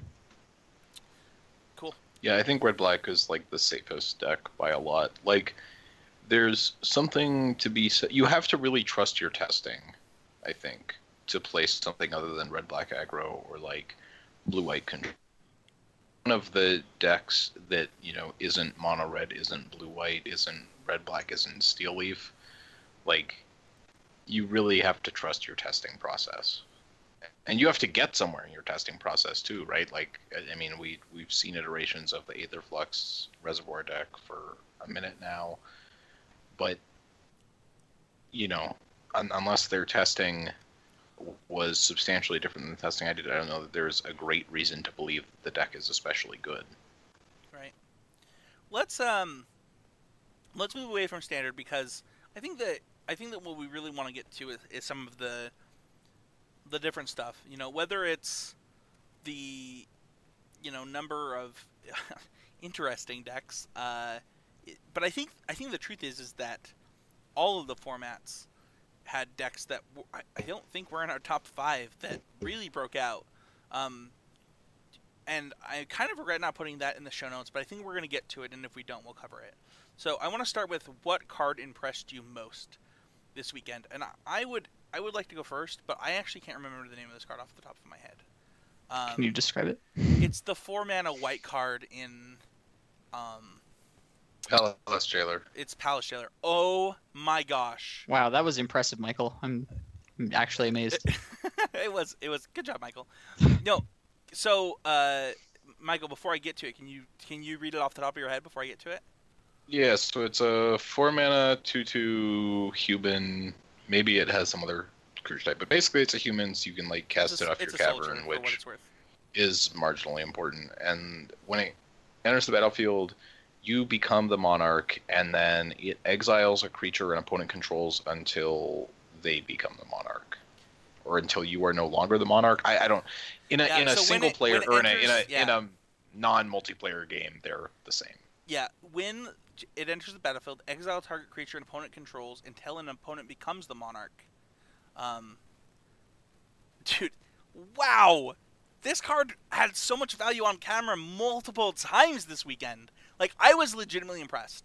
Cool. Yeah, I think Red Black is like the safest deck by a lot. Like, there's something to be said. You have to really trust your testing, I think, to play something other than Red Black Aggro or like Blue White Control. One of the decks that, you know, isn't Mono Red, isn't Blue White, isn't Red Black, isn't Steel Leaf. Like, you really have to trust your testing process. And you have to get somewhere in your testing process too, right? Like, I mean, we, we've seen iterations of the Aetherflux Reservoir deck for a minute now. But, you know, un- unless their testing was substantially different than the testing I did, I don't know that there's a great reason to believe the deck is especially good. Right. Let's um let's move away from Standard, because I think that I think that what we really want to get to is, is some of the the different stuff. You know, whether it's the you know number of interesting decks, uh, it, but I think I think the truth is is that all of the formats had decks that w- I, I don't think were in our top five that really broke out. Um, and I kind of regret not putting that in the show notes, but I think we're going to get to it, and if we don't, we'll cover it. So I want to start with what card impressed you most this weekend, and I, I would I would like to go first, but I actually can't remember the name of this card off the top of my head. Um, Can you describe it? It's the four mana white card in, um, Palace Jailer. it's Palace Jailer. Oh my gosh! Wow, that was impressive, Michael. I'm, I'm actually amazed. it was it was good job, Michael. No, so uh, Michael, before I get to it, can you can you read it off the top of your head before I get to it? Yeah, so it's a four mana two two human. Maybe it has some other creature type, but basically it's a human, so you can like cast It's a, it off your it's a soldier, cavern, for what which it's worth. is marginally important. And when it enters the battlefield, you become the monarch, and then it exiles a creature an opponent controls until they become the monarch, or until you are no longer the monarch. I, I don't. In a Yeah, in a so when single it- player when it or in a enters- in a yeah. in a non-multiplayer game, they're the same. Yeah, when it enters the battlefield, exile target creature an opponent controls until an opponent becomes the monarch. Um, dude, wow! This card had so much value on camera multiple times this weekend. Like, I was legitimately impressed.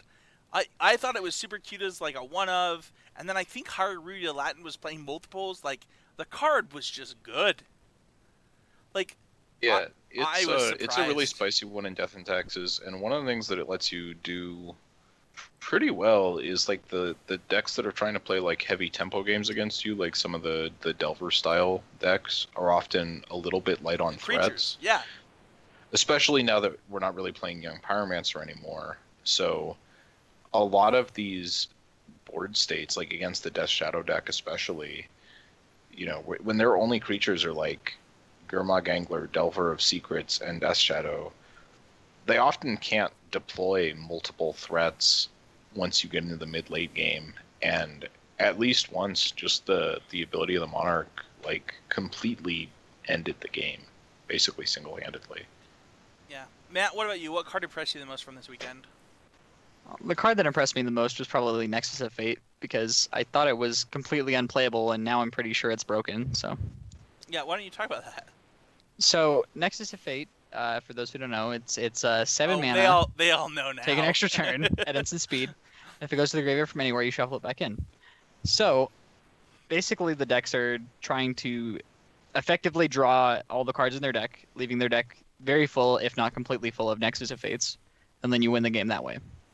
I, I thought it was super cute as like a one of, and then I think Haruya Latin was playing multiples. Like the card was just good. Like Yeah, I it's was uh, it's a really surprised. spicy one in Death and Taxes, and one of the things that it lets you do pretty well is like the the decks that are trying to play like heavy tempo games against you, like some of the the Delver style decks, are often a little bit light on creatures, threats, yeah, especially now that we're not really playing Young Pyromancer anymore. So a lot of these board states, like against the Death Shadow deck especially, you know, wh- when their only creatures are like Gurmag Angler, Delver of Secrets, and Death Shadow, they often can't deploy multiple threats once you get into the mid-late game. And at least once, just the, the ability of the Monarch, like, completely ended the game, basically single-handedly. yeah. Matt, what about you? What card impressed you the most from this weekend? The card that impressed me the most was probably Nexus of Fate because I thought it was completely unplayable, and now I'm pretty sure it's broken. So, Yeah, why don't you talk about that? so Nexus of Fate, uh, for those who don't know, it's it's uh, seven oh, mana. They all they all know now. Take an extra turn at instant speed. If it goes to the graveyard from anywhere, you shuffle it back in. So, basically, the decks are trying to effectively draw all the cards in their deck, leaving their deck very full, if not completely full, of Nexus of Fates, and then you win the game that way.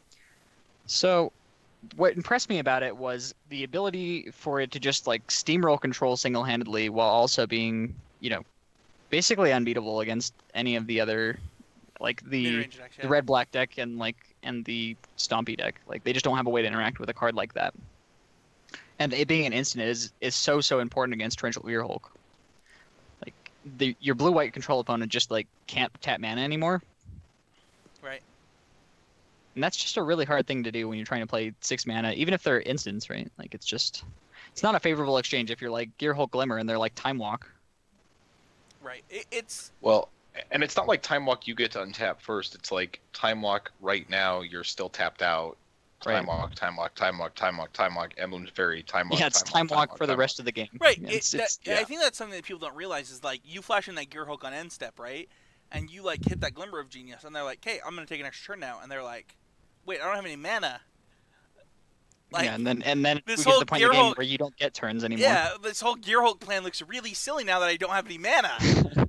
So, what impressed me about it was the ability for it to just like steamroll control single-handedly while also being, you know, basically unbeatable against any of the other, like the Mid-range decks, yeah. the red black deck and like and the Stompy deck. Like they just don't have a way to interact with a card like that. And it being an instant is is so so important against Torrential Earhulk. Like the your blue white control opponent just like can't tap mana anymore. Right. And that's just a really hard thing to do when you're trying to play six mana, even if they're instants, right? Like it's just it's not a favorable exchange if you're like Gearhulk Glimmer and they're like Time Walk. Right. It, it's Well, and it's not like Time Walk you get to untap first. It's like Time Walk right now, you're still tapped out. Time Right. Walk, Time Walk, Time Walk, Time Walk, Time Walk, Emblem's Fairy, Time Walk, Yeah, it's Time Walk for the rest of the game. right. Yeah, It, it's, that, it's, yeah. I think that's something that people don't realize is like you flash in that Gearhulk on end step, right? And you like hit that Glimmer of Genius, and they're like, "Hey, I'm gonna take an extra turn now," and they're like, "Wait, I don't have any mana." Like, yeah, and then and then we this get to whole the point in the game Gearhulk- where you don't get turns anymore. yeah, this whole Gearhulk plan looks really silly now that I don't have any mana.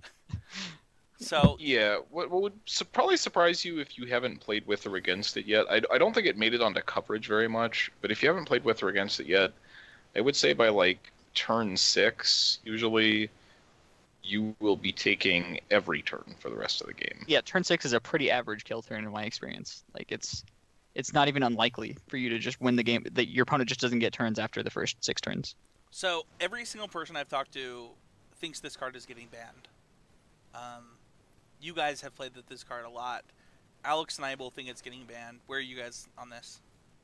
So Yeah, what, what would su- probably surprise you if you haven't played with or against it yet, I, I don't think it made it onto coverage very much, but if you haven't played with or against it yet, I would say by like turn six, usually you will be taking every turn for the rest of the game. Yeah, turn six is a pretty average kill turn in my experience. Like it's it's not even unlikely for you to just win the game that your opponent just doesn't get turns after the first six turns. So every single person I've talked to thinks this card is getting banned. Um, you guys have played with this card a lot. Alex and I both think it's getting banned. Where are you guys on this?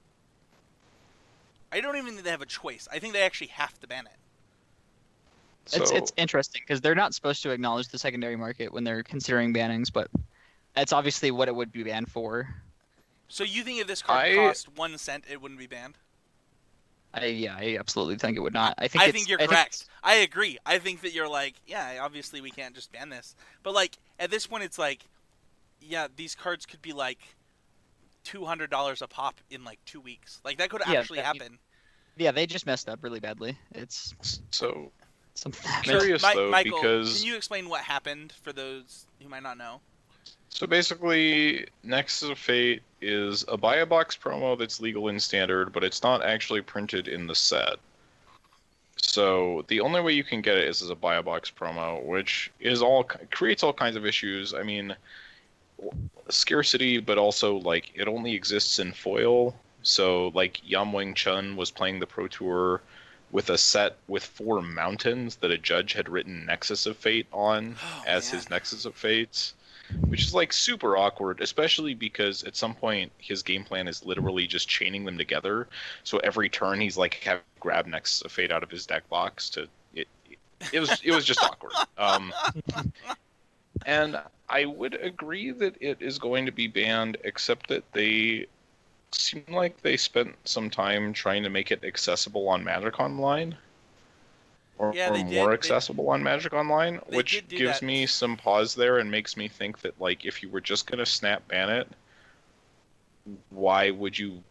I don't even think they have a choice. I think they actually have to ban it. It's So- it's interesting because they're not supposed to acknowledge the secondary market when they're considering bannings, but that's obviously what it would be banned for. So you think if this card I- cost one cent, it wouldn't be banned? I yeah, I absolutely think it would not. I think I it's- think you're I correct. I agree. I think that you're like, yeah, obviously we can't just ban this. But like at this point, it's like, yeah, these cards could be like two hundred dollars a pop in like two weeks. Like that could Yeah, actually that- happen. yeah, they just messed up really badly. It's So something. So, Curious, Mi- though, Michael, because- can you explain what happened for those who might not know? So basically, Nexus of Fate is a buy a box promo that's legal in standard, but it's not actually printed in the set. So the only way you can get it is as a buy a box promo, which is all creates all kinds of issues. I mean, scarcity, but also like it only exists in foil. So like Yam Wing Chun was playing the Pro Tour with a set with four mountains that a judge had written Nexus of Fate on Oh, as man. his Nexus of Fates, which is like super awkward, especially because at some point his game plan is literally just chaining them together. So every turn he's like have grab Nexus of Fate out of his deck box to it. It was it was just awkward. Um, and I would agree that it is going to be banned, except that they seem like they spent some time trying to make it accessible on Magic Online. Or, Yeah, or they more did. They- accessible on Magic Online, They which did do gives that. me some pause there and makes me think that like if you were just gonna snap ban it, why would you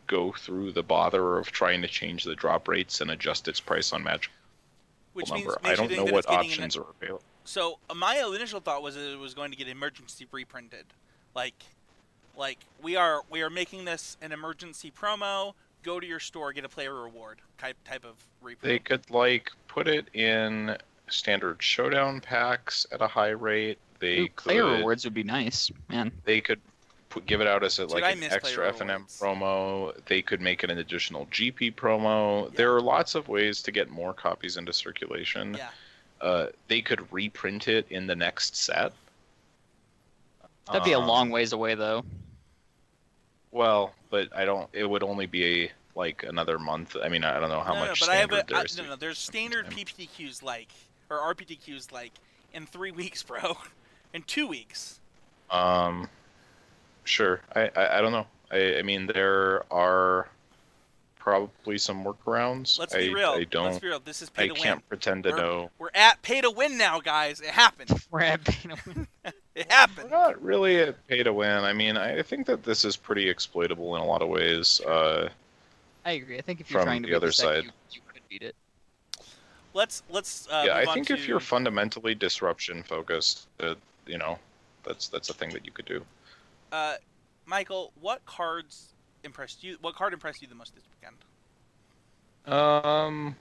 go through the bother of trying to change the drop rates and adjust its price on Magic Which means, number. makes I don't you know think that what it's getting options an, are available. So uh, my initial thought was that it was going to get emergency reprinted, like, like we are we are making this an emergency promo. Go to your store, get a player reward type type of reprint. They could like put it in standard showdown packs at a high rate. They Ooh, could, player rewards would be nice, man. They could put, give it out as a, Dude, like I an miss extra player F N M rewards. promo. They could make it an additional G P promo. Yeah. There are lots of ways to get more copies into circulation. Yeah. Uh, they could reprint it in the next set. That'd be a Um, long ways away, though. Well, but I don't. It would only be a, like another month. I mean, I don't know how no, much no, but I have standard a, I, there is. no, to- no. There's standard P P T Qs like or R P T Qs like in three weeks, bro. In two weeks. Um, sure. I, I, I don't know. I, I mean, there are probably some workarounds. Let's I, be real. I don't. Let's be real. This is pay I to can't win. pretend to We're- know. We're at pay to win now, guys. It happened. We're at Beta Win. It We're happened. not really at pay to win. I mean, I think that this is pretty exploitable in a lot of ways. Uh, I agree. I think if you're From trying to the beat other this deck, side. you, you could beat it. Let's let's. Uh, yeah, move I on think to, if you're fundamentally disruption focused, uh, you know, that's that's a thing that you could do. Uh, Michael, what cards impressed you? What card impressed you the most this weekend? Um.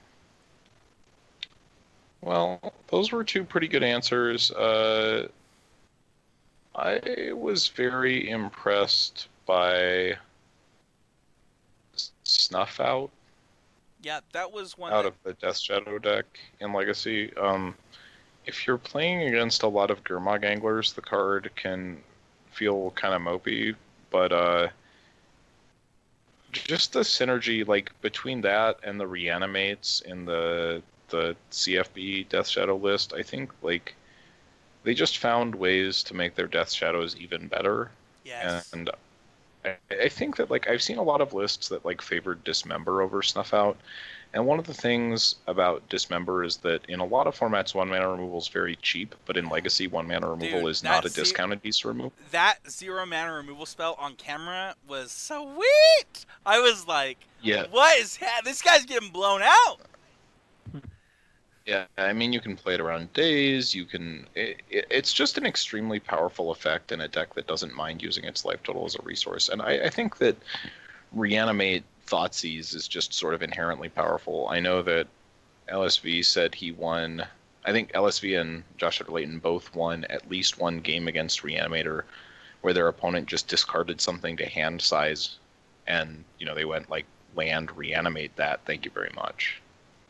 Well, those were two pretty good answers. Uh, I was very impressed by S- Snuff Out Yeah, that was one. out that, of the Death Shadow deck in Legacy. Um, if you're playing against a lot of Gurmag anglers, the card can feel kind of mopey, but uh, just the synergy like between that and the reanimates in the the C F B Death Shadow list, I think like they just found ways to make their Death Shadows even better. yes. And I, I think that like I've seen a lot of lists that like favored Dismember over Snuff Out. And one of the things about Dismember is that in a lot of formats, one mana removal is very cheap, but in Legacy, one mana removal Dude, is not a that ze- discounted piece to remove. That zero mana removal spell on camera was sweet. I was like, Yeah, what is ha- this guy's getting blown out? yeah. I mean, you can play it around days. You can. It, it, it's just an extremely powerful effect in a deck that doesn't mind using its life total as a resource. And I, I think that Reanimate Thoughtseize is just sort of inherently powerful. I know that L S V said he won. I think L S V and Josh Layton both won at least one game against Reanimator, where their opponent just discarded something to hand size, and you know they went like land reanimate that. Thank you very much.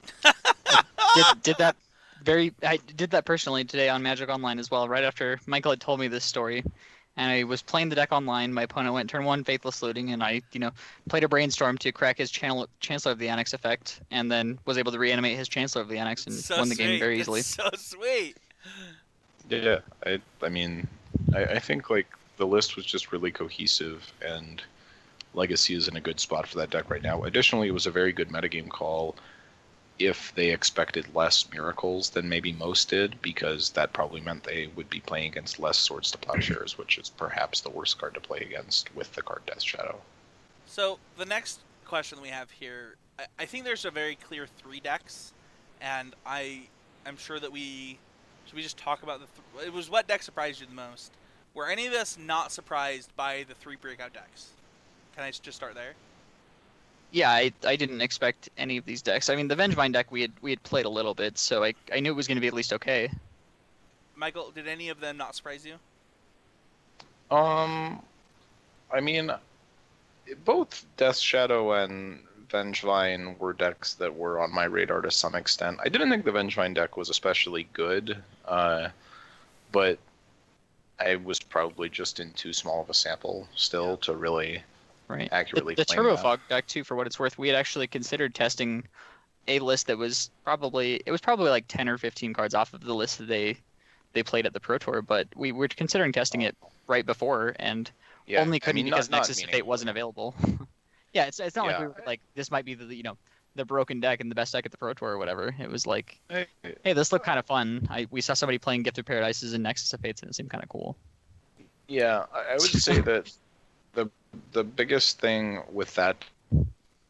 did, did that very I did that personally today on Magic Online as well, right after Michael had told me this story. And I was playing the deck online. My opponent went turn one Faithless Looting, and I, you know, played a Brainstorm to crack his channel, Chancellor of the Annex effect, and then was able to reanimate his Chancellor of the Annex and So won the sweet. game very That's easily. so sweet. Yeah, I I mean, I, I think like the list was just really cohesive, and Legacy is in a good spot for that deck right now. Additionally, it was a very good metagame call if they expected less miracles than maybe most did, because that probably meant they would be playing against less Swords to Plowshares, which is perhaps the worst card to play against with the card Death Shadow. So the next question we have here, I, I think there's a very clear three decks, and I am sure that we should we just talk about the. Th- it was what deck surprised you the most? Were any of us not surprised by the three breakout decks? Can I just start there? Yeah, I, I didn't expect any of these decks. I mean, the Vengevine deck we had we had played a little bit, so I I knew it was going to be at least okay. Michael, did any of them not surprise you? Um, I mean, both Death Shadow and Vengevine were decks that were on my radar to some extent. I didn't think the Vengevine deck was especially good, uh, but I was probably just in too small of a sample still to really Right. accurately The, the claim that. Turbofog deck too, for what it's worth, we had actually considered testing a list that was probably it was probably like ten or fifteen cards off of the list that they they played at the Pro Tour, but we were considering testing it right before and Yeah, only I couldn't mean, because not- not Nexus Date meaningfully. wasn't available. yeah, it's it's not like Yeah. we were like this might be the you know the broken deck and the best deck at the Pro Tour or whatever. It was like, I- hey, this looked kind of fun. I we saw somebody playing Gift of Paradises and Nexus of Fates and it seemed kind of cool. Yeah, I I would say that the the biggest thing with that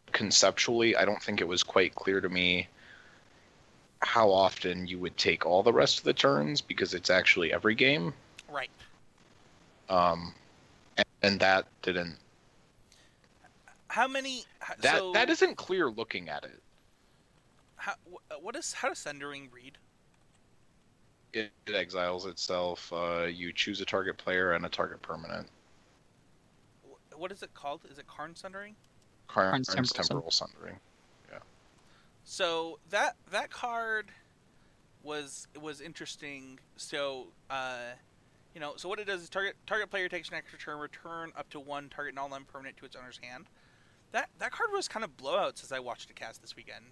conceptually, I don't think it was quite clear to me how often you would take all the rest of the turns, because it's actually every game. Right. Um, and, and that didn't. How many? That so, that isn't clear looking at it. How, what is how does Sundering read? It, it exiles itself. Uh, you choose a target player and a target permanent. What is it called? Is it Karn Sundering? Karn's Karn's Temporal, Temporal Sundering. Yeah. So that that card was was interesting. So uh, you know, so what it does is target target player takes an extra turn, return up to one target non-land permanent to its owner's hand. That that card was kind of blowouts as I watched it cast this weekend.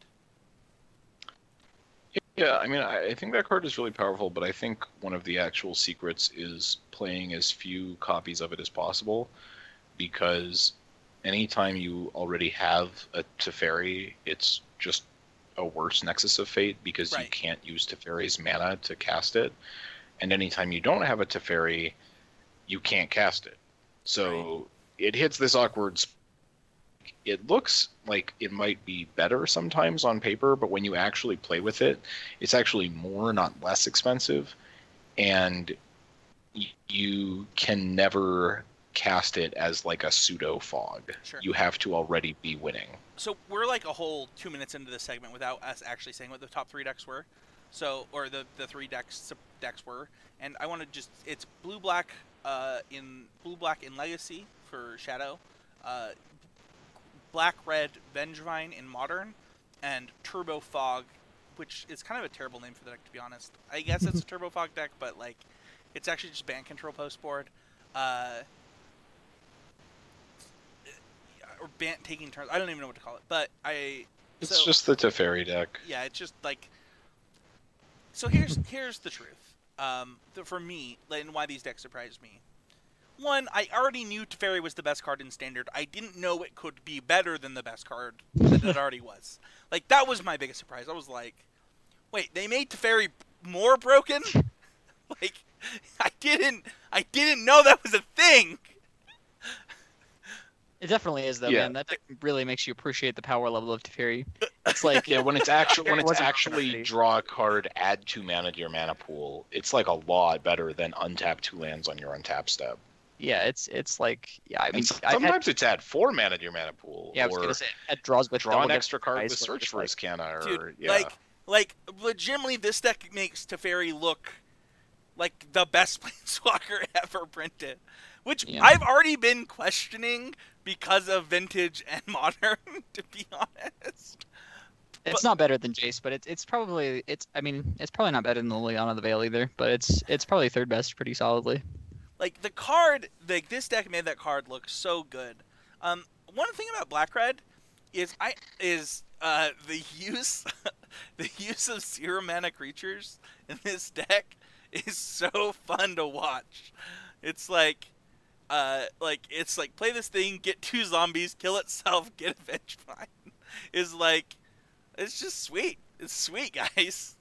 Yeah, I mean, I, I think that card is really powerful, but I think one of the actual secrets is playing as few copies of it as possible, because anytime you already have a Teferi, it's just a worse Nexus of Fate, because Right. you can't use Teferi's mana to cast it, and anytime you don't have a Teferi, you can't cast it. So Right. it hits this awkward spot. It looks like it might be better sometimes on paper, but when you actually play with it, it's actually more, not less expensive, and y- you can never cast it as like a pseudo fog. Sure. You have to already be winning. So we're like a whole two minutes into this segment without us actually saying what the top three decks were. So or the the three decks decks were, and I want to just it's blue black uh, in blue black in Legacy for Shadow, uh, black red Vengevine in Modern, and Turbo Fog, which is kind of a terrible name for the deck, to be honest. I guess it's a Turbo Fog deck, but like it's actually just band control post board. Uh, or ban taking turns. I don't even know what to call it, but I. It's so, just the Teferi deck. Yeah, it's just like. So here's here's the truth. Um, the, for me, and why these decks surprised me. One, I already knew Teferi was the best card in Standard. I didn't know it could be better than the best card that it already was. Like that was my biggest surprise. I was like, wait, they made Teferi more broken? Like, I didn't I didn't know that was a thing. It definitely is, though, Yeah. man. That deck really makes you appreciate the power level of Teferi. It's like, Yeah, when it's actually when It it's wasn't actually already. draw a card, add two mana to your mana pool, it's like a lot better than untap two lands on your untap step. yeah, it's it's like, yeah. I mean, And I've had, sometimes it's add four mana to your mana pool, yeah, I was or gonna say, it draws with draw double an different extra card dice, with where Search it's for like- Iskana, or Dude, yeah. like like legitimately this deck makes Teferi look like the best planeswalker ever printed. Which Yeah. I've already been questioning because of Vintage and Modern, to be honest. It's not better than Jace, but it's it's probably it's. I mean, it's probably not better than Liliana of the Veil either. But it's it's probably third best, pretty solidly. Like the card, like this deck made that card look so good. Um, one thing about Black Red is I is uh the use the use of zero mana creatures in this deck is so fun to watch. It's like uh like it's like play this thing, get two zombies, kill itself, get a Vengevine. Is like it's just sweet. It's sweet, guys.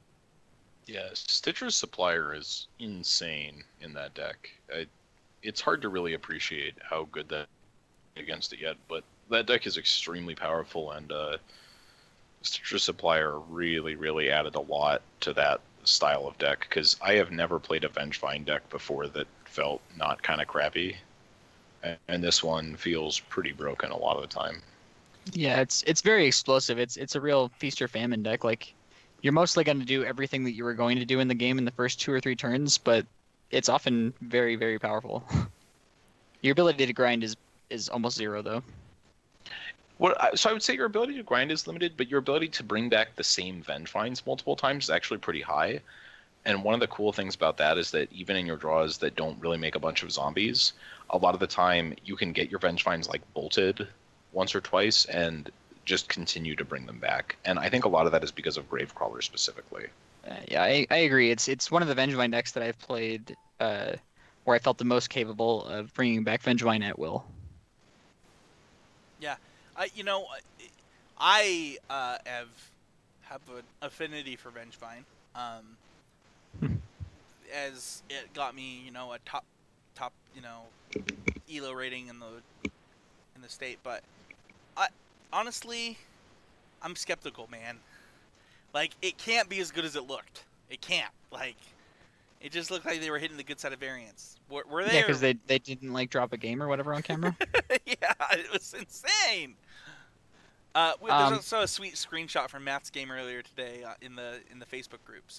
Yeah, Stitcher's Supplier is insane in that deck. I, it's hard to really appreciate how good that against it yet, but that deck is extremely powerful, and uh, Stitcher's Supplier really, really added a lot to that style of deck, because I have never played a Vengevine deck before that felt not kind of crappy, and, and this one feels pretty broken a lot of the time. Yeah, it's it's very explosive. It's it's a real feast or famine deck. Like, you're mostly going to do everything that you were going to do in the game in the first two or three turns, but it's often very, very powerful. Your ability to grind is is almost zero, though. What, I- so I would say your ability to grind is limited, but your ability to bring back the same Vengevines multiple times is actually pretty high. And one of the cool things about that is that even in your draws that don't really make a bunch of zombies, a lot of the time you can get your Vengevines like bolted once or twice and just continue to bring them back. And I think a lot of that is because of Gravecrawler specifically. Uh, yeah, I, I agree. It's it's one of the Vengevine decks that I've played uh, where I felt the most capable of bringing back Vengevine at will. Yeah, I you know, I uh, have have an affinity for Vengevine, um, as it got me you know a top top you know E L O rating in the in the state. But I honestly, I'm skeptical, man. Like, it can't be as good as it looked. It can't. Like, it just looked like they were hitting the good side of variance. Were, were they? Yeah, because they they didn't like drop a game or whatever on camera. Yeah, it was insane. Uh, there's Um, also a sweet screenshot from Matt's game earlier today uh, in the in the Facebook group. So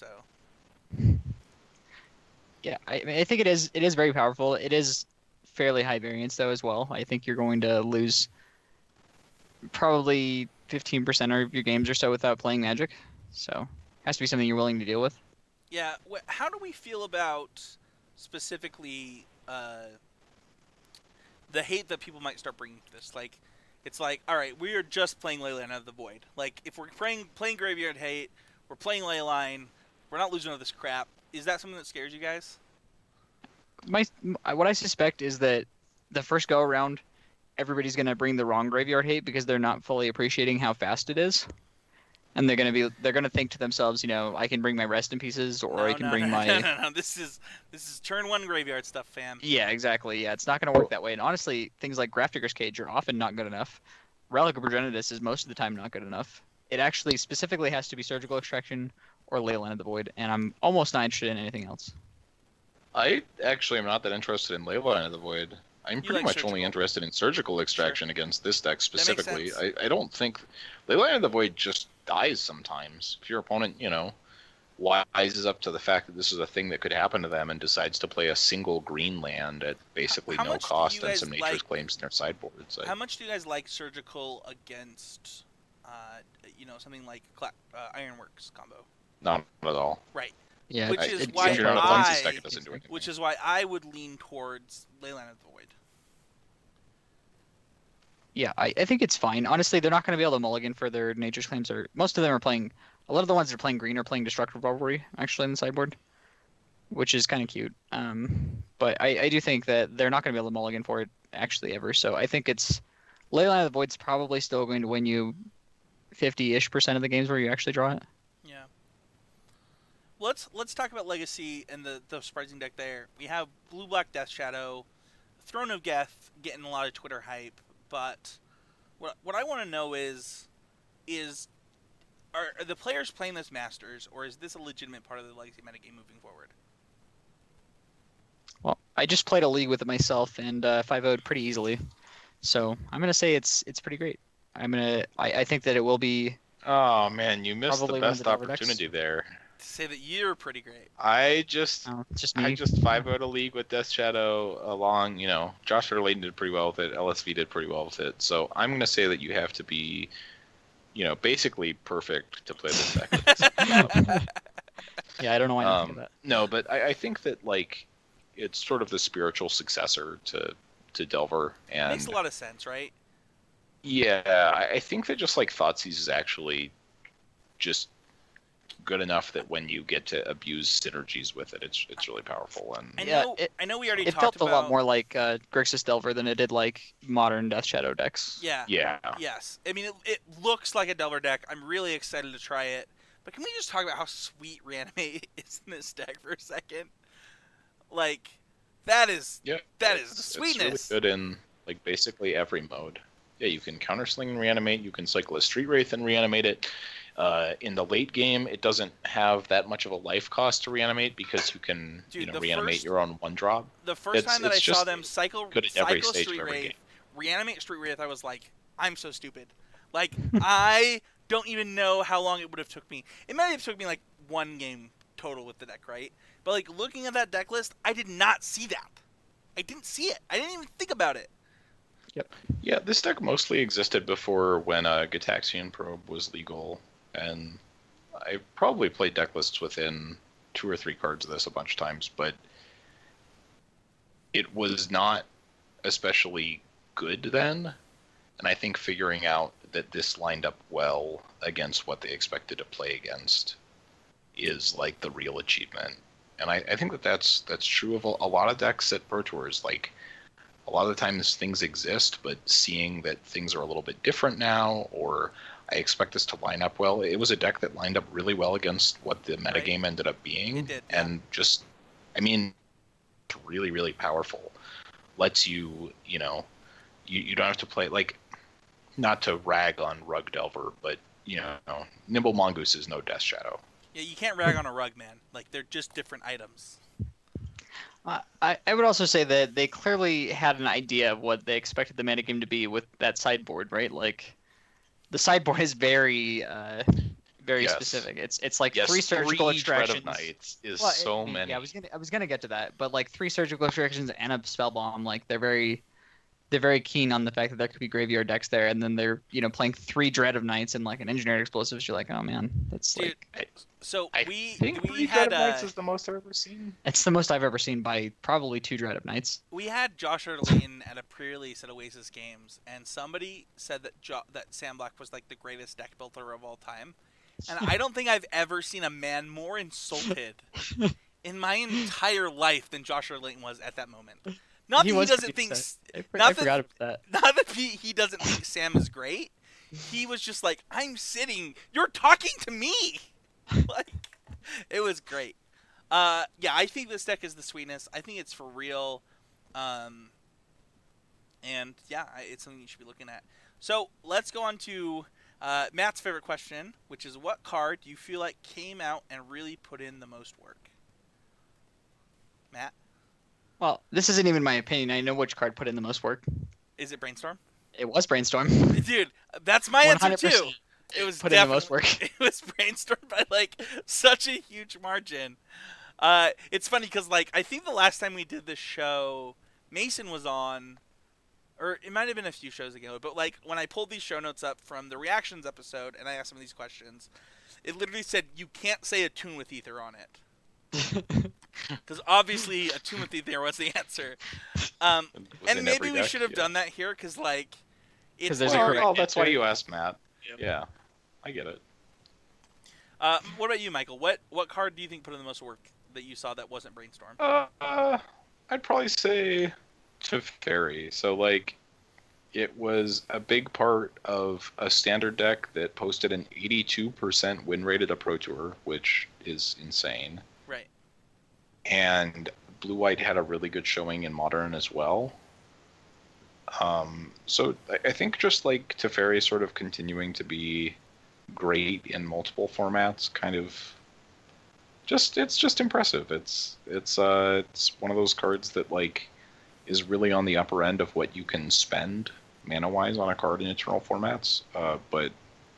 Yeah, I, I mean, I think it is it is very powerful. It is fairly high variance though as well. I think you're going to lose probably fifteen percent of your games or so without playing Magic. So it has to be something you're willing to deal with. yeah, wh- how do we feel about specifically uh, the hate that people might start bringing to this? Like, it's like, all right, we are just playing Leyline of the Void. Like, if we're playing playing Graveyard Hate, we're playing Leyline, we're not losing all this crap. Is that something that scares you guys? My what I suspect is that the first go around, everybody's going to bring the wrong Graveyard Hate because they're not fully appreciating how fast it is. And they're gonna be, they're gonna think to themselves, you know, I can bring my Rest in Pieces, or no, I can no, bring no, my. No, no, no. This is this is turn one graveyard stuff, fam. Yeah, exactly. Yeah, it's not gonna work that way. And honestly, things like Grafdigger's Cage are often not good enough. Relic of Progenitus is most of the time not good enough. It actually specifically has to be Surgical Extraction or Leyline of the Void, and I'm almost not interested in anything else. I actually am not that interested in Leyline of the Void. I'm You pretty like much surgical? only interested in surgical extraction against this deck specifically. sense. I, I don't think Leyline of the Void just dies sometimes. If your opponent, you know, wises up to the fact that this is a thing that could happen to them and decides to play a single green land at basically How no much do cost you and guys some nature's like- claims in their sideboards. I, How much do you guys like surgical against, uh, you know, something like Cla- uh, Ironworks combo? not at all. Right. Yeah, Which I, is it- why if you're not a I- Funsis deck, it doesn't do anything. Which is why I would lean towards Leyline of the Void. Yeah, I, I think it's fine. Honestly, they're not going to be able to mulligan for their Nature's Claims. Or most of them are playing. A lot of the ones that are playing green are playing Destructive Revelry actually in the sideboard, which is kind of cute. Um, but I, I do think that they're not going to be able to mulligan for it actually ever. So I think it's Leyline of the Void's probably still going to win you fifty-ish percent of the games where you actually draw it. Yeah. Let's let's talk about Legacy and the the surprising deck there. We have Blue Black Death Shadow, Throne of Geth getting a lot of Twitter hype, but what what I want to know is is are, are the players playing this Masters, or is this a legitimate part of the Legacy metagame moving forward? Well, I just played a league with it myself and uh, five oh'd pretty easily. So I'm gonna say it's it's pretty great. I'm gonna I, I think that it will be. Oh man, you missed Probably the one of best the Delver decks. opportunity there. To say that you're pretty great. I just Oh, it's just me. I just five out a league with Death Shadow along, you know, Josh Layton did pretty well with it, L S V did pretty well with it. So I'm going to say that you have to be, you know, basically perfect to play this deck. Yeah, I don't know why I didn't think um, of that. no, but I, I think that, like, it's sort of the spiritual successor to, to Delver. And Makes a lot of sense, right? yeah, I, I think that just, like, Thoughtseize is actually just good enough that when you get to abuse synergies with it, it's it's really powerful. And I Yeah, know it- I know we already It talked felt a about lot more like uh, Grixis Delver than it did like modern Death Shadow decks. Yeah. yeah, Yes. I mean, it, it looks like a Delver deck. I'm really excited to try it. But can we just talk about how sweet Reanimate is in this deck for a second? Like, that is yeah, that is it's- the sweetness. It's really good in like basically every mode. Yeah, you can countersling and reanimate. You can cycle a Street Wraith and reanimate it. Uh, in the late game, it doesn't have that much of a life cost to reanimate because you can, Dude, you know, the reanimate first- your own one drop. The first It's- time that I it's saw just them cycle good at every cycle stage of Street every Wraith, game. reanimate Street Wraith, I was like, I'm so stupid. Like, I don't even know how long it would have took me. It might have took me like one game total with the deck, right? But like looking at that deck list, I did not see that. I didn't see it. I didn't even think about it. Yeah, this deck mostly existed before when uh, Gitaxian Probe was legal, and I probably played deck lists within two or three cards of this a bunch of times, but it was not especially good then, and I think figuring out that this lined up well against what they expected to play against is like the real achievement. And I, I think that that's that's true of a, a lot of decks at Pro Tours. Like, a lot of the times things exist, but seeing that things are a little bit different now, or I expect this to line up well. It was a deck that lined up really well against what the metagame ended up being. It did, yeah. And just, I mean, it's really, really powerful. Lets you, you know, you, you don't have to play, like, not to rag on Rug Delver, but you know, Nimble Mongoose is no Death Shadow. Yeah, you can't rag on a rug, man. Like, they're just different items. Uh, I, I would also say that they clearly had an idea of what they expected the metagame to be with that sideboard, right? Like, the sideboard is very, uh, very Yes. specific. It's it's like Yes, three surgical three Dread extractions. of Nights is Well, so it- many. Yeah, I was gonna I was gonna get to that, but like three surgical extractions and a spell bomb, like they're very they're very keen on the fact that there could be graveyard decks there, and then they're you know playing three Dread of Nights and like an engineered explosives. You're like, oh man, that's Dude, like So I we think we three had Dread of Nights uh, is the most I've ever seen. it's the most I've ever seen by probably two Dread of Nights. we had Josh Layton at a pre-release at Oasis Games, and somebody said that jo- that Sam Black was like the greatest deck builder of all time, and I don't think I've ever seen a man more insulted in my entire life than Josh Layton was at that moment. Not He that he was doesn't pretty think, upset. I, for- not I that- forgot about that. not that he, he doesn't think Sam is great. He was just like, I'm sitting, you're talking to me. Like, it was great. Uh, yeah, I think this deck is the sweetness. I think it's for real. Um, and yeah, I- it's something you should be looking at. So let's go on to uh, Matt's favorite question, which is what card do you feel like came out and really put in the most work? Matt, Well, this isn't even my opinion. I know which card put in the most work. is it Brainstorm? It was Brainstorm. Dude, that's my answer too. one hundred percent It was put in the most definitely- work. It was Brainstorm by like such a huge margin. Uh, it's funny because like I think the last time we did this show, Mason was on, or it might have been a few shows ago. But like when I pulled these show notes up from the reactions episode and I asked some of these questions, it literally said you can't say a tune with ether on it because obviously a tune with ether was the answer. Um, It was and in maybe every we deck, should have yeah. done that here because like it's 'Cause there's a Well, correct oh, that's why answer. you asked Matt. Yep. Yeah, I get it. Uh, what about you, Michael? What what card do you think put in the most work that you saw that wasn't Brainstorm? Uh, uh, I'd probably say Teferi. So, like, it was a big part of a standard deck that posted an eighty-two percent win rate at a Pro Tour, which is insane. Right. And Blue White had a really good showing in Modern as well. Um, so I, I think just like Teferi sort of continuing to be great in multiple formats, kind of just it's just impressive. It's it's uh it's one of those cards that like is really on the upper end of what you can spend mana wise on a card in eternal formats, uh, but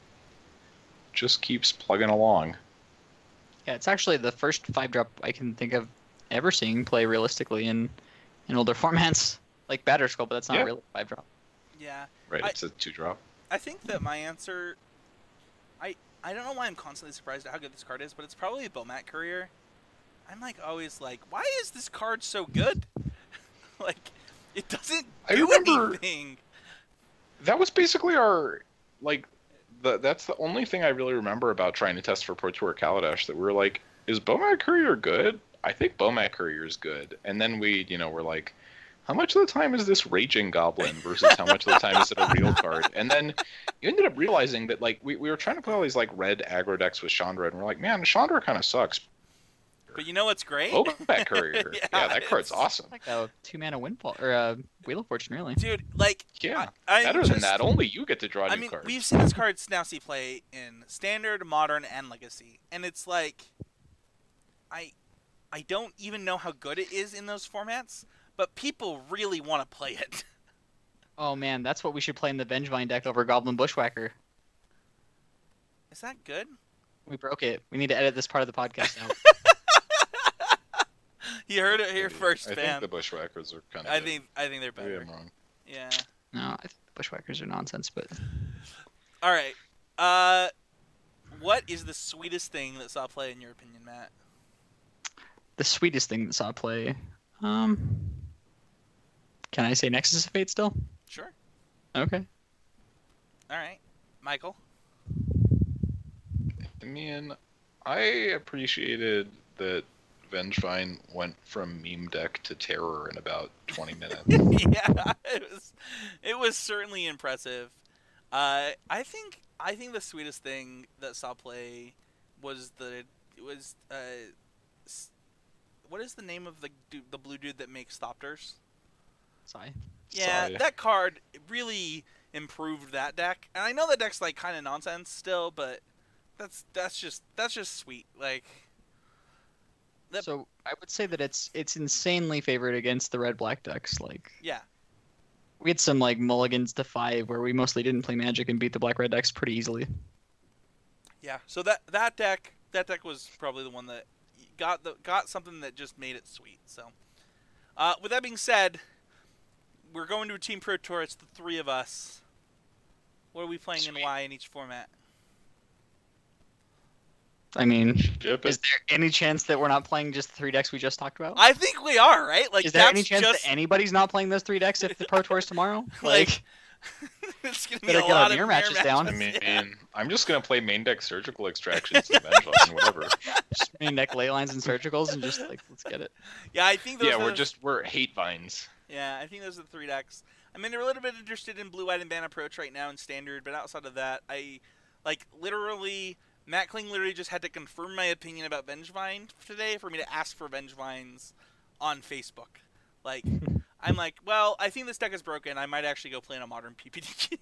just keeps plugging along. Yeah, it's actually the first five drop I can think of ever seeing play realistically in in older formats, like Batter Skull, but that's not Yeah. really five drop. Yeah. Right, I- it's a two drop. I think that my answer, I I don't know why I'm constantly surprised at how good this card is, but it's probably a Bomat Courier. I'm like always like, why is this card so good? Like, it doesn't I do remember- anything. That was basically our like the that's the only thing I really remember about trying to test for Pro Tour Kaladesh, that we were like, is Bomat Courier good? I think Bomat Courier is good. And then we, you know, we're like, how much of the time is this Raging Goblin versus how much of the time is it a real card? And then you ended up realizing that like we, we were trying to play all these like red aggro decks with Chandra, and we're like, man, Chandra kind of sucks. But you know what's great? Bomat Courier, Yeah, yeah, that card's it's- awesome. Like a two mana windfall or a Wheel of Fortune, really. Dude, like, Yeah, I, I'm better than just- that, only you get to draw I new mean, cards. we've seen this card now see play in Standard, Modern, and Legacy, and it's like, I, I don't even know how good it is in those formats, but people really want to play it. Oh man, that's what we should play in the Vengevine deck over Goblin Bushwhacker. Is that good? We broke it. We need to edit this part of the podcast out. You heard it here Maybe. first, I fam. think the Bushwhackers are kind of. I think I think they're Maybe better. I'm wrong. Yeah. No, I think the Bushwhackers are nonsense, but All right. Uh, what is the sweetest thing that saw play in your opinion, Matt? the sweetest thing that saw play. Um, can I say Nexus of Fate still? Sure. Okay. All right, Michael. I mean, I appreciated that Vengevine went from meme deck to terror in about twenty minutes. Yeah, it was it was certainly impressive. Uh, I think I think the sweetest thing that saw play was the it was uh, s- what is the name of the du- the blue dude that makes Thopters? Sorry. Yeah, Sigh. that card really improved that deck. And I know that deck's like kind of nonsense still, but that's that's just that's just sweet. Like, that, So I would say that it's it's insanely favored against the red black decks. Like yeah, we had some like mulligans to five where we mostly didn't play Magic and beat the black red decks pretty easily. yeah. So that that deck that deck was probably the one that got the got something that just made it sweet. So, uh, with that being said, we're going to a Team Pro Tour. It's the three of us. What are we playing Sweet. and why in each format? I mean, Ship is it. there any chance that we're not playing just the three decks we just talked about? I think we are, right? Like, is there that's any chance just that anybody's not playing those three decks if the Pro Tour is tomorrow? like. It's gonna be Better a get our lot of mirror mirror matches down. I matches. mean, Yeah. I'm just gonna play main deck surgical extractions and Vengevine, whatever. Just main deck ley lines and surgicals and just like let's get it. Yeah, I think those Yeah, are we're the- just we're hate vines. Yeah, I think those are the three decks. I mean, they're a little bit interested in Blue White and Ban approach right now in Standard, but outside of that, I like literally Matt Kling literally just had to confirm my opinion about Vengevine today for me to ask for Vengevines on Facebook. Like, I'm like, well, I think this deck is broken. I might actually go play in a modern P P D Q.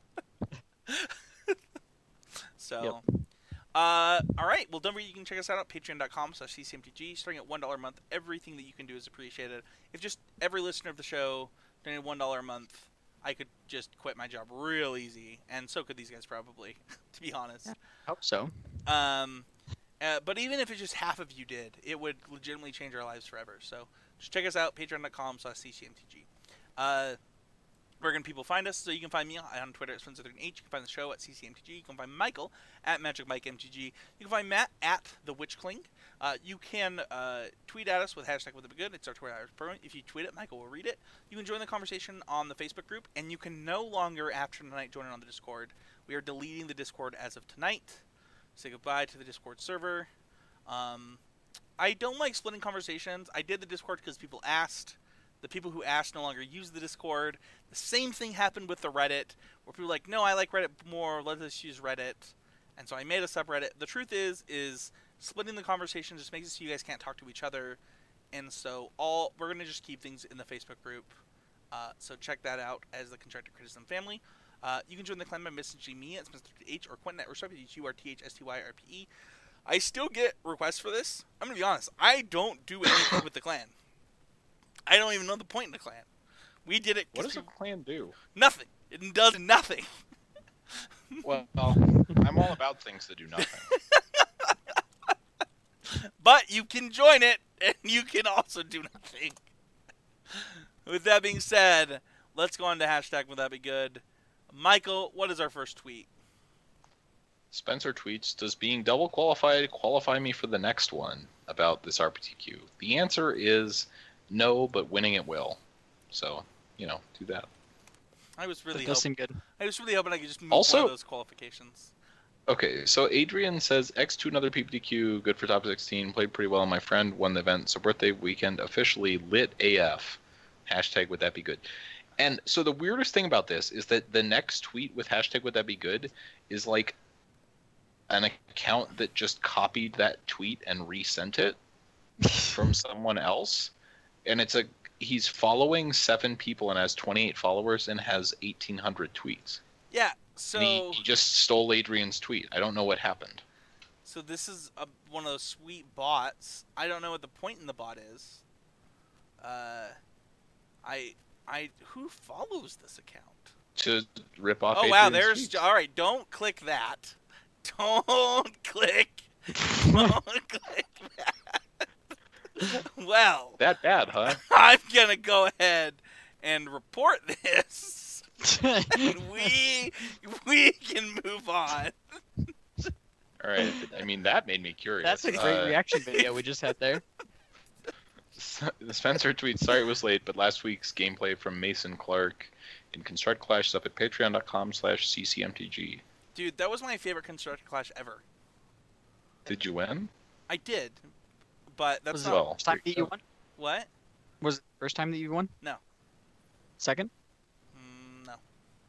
So, Yep. uh, all right. Well, don't forget you can check us out at patreon.com slash ccmtg. Starting at one dollar a month, everything that you can do is appreciated. If just every listener of the show donated one dollar a month, I could just quit my job real easy, and so could these guys probably, to be honest. Yeah. Hope so. Um, uh, but even if it's just half of you did, it would legitimately change our lives forever. So just check us out, patreon.com slash ccmtg. Uh, where can people find us? So you can find me on Twitter at Spencer thirteen H. You can find the show at C C M T G. You can find Michael at Magic Mike M T G. You can find Matt at The Witch Kling. Uh, you can uh, tweet at us with hashtag with it be good. It's our Twitter program. If you tweet it, Michael will read it. You can join the conversation on the Facebook group, and you can no longer, after tonight, join in on the Discord. We are deleting the Discord as of tonight. Say goodbye to the Discord server. Um, I don't like splitting conversations. I did the Discord because people asked. The people who asked no longer use the Discord. The same thing happened with the Reddit, where people were like, no, I like Reddit more, let us use Reddit. And so I made a subreddit. The truth is, is splitting the conversation just makes it so you guys can't talk to each other. And so all we're going to just keep things in the Facebook group. Uh, so check that out as the Constructive Criticism family. Uh, you can join the clan by messaging me at Spencer H or Quentin at Respect, U R T H S T Y R P E. I still get requests for this. I'm going to be honest. I don't do anything with the clan. I don't even know the point in the clan. We did it. What does a we, clan do? nothing. It does nothing. Well, I'm all about things that do nothing. But you can join it, and you can also do nothing. With that being said, let's go on to hashtag Would That Be Good. Michael, what is our first tweet? Spencer tweets, does being double qualified qualify me for the next one about this R P T Q? The answer is no, but winning it will. So, you know, do that. I was really That does hoping, seem good. I was really hoping I could just move Also- one of those qualifications. Okay, so Adrian says X two another P P T Q, good for top sixteen, played pretty well. My friend won the event, so birthday weekend officially lit A F. Hashtag would that be good. And so the weirdest thing about this is that the next tweet with hashtag would that be good is like an account that just copied that tweet and resent it from someone else. And it's a he's following seven people and has twenty-eight followers and has eighteen hundred tweets. Yeah, so And he, he just stole Adrian's tweet. I don't know what happened. so this is a, one of those sweet bots. I don't know what the point in the bot is. Uh, I I who follows this account? To rip off. Oh wow, Adrian's there's tweets. all right. Don't click that. Don't click. Don't click that. Well, That bad, huh? I'm gonna go ahead and report this. And we we can move on. All right. I mean, that made me curious. That's a great Uh, reaction video we just had there. Spencer tweets, sorry it was late, but last week's gameplay from Mason Clark in Construct Clash is up at patreon.com slash ccmtg. Dude, that was my favorite Constructor Clash ever. Did you win? I did, but that's Was not it well. the first time there you that you go. won? what. Was it the first time that you won? No. Second? Mm, no.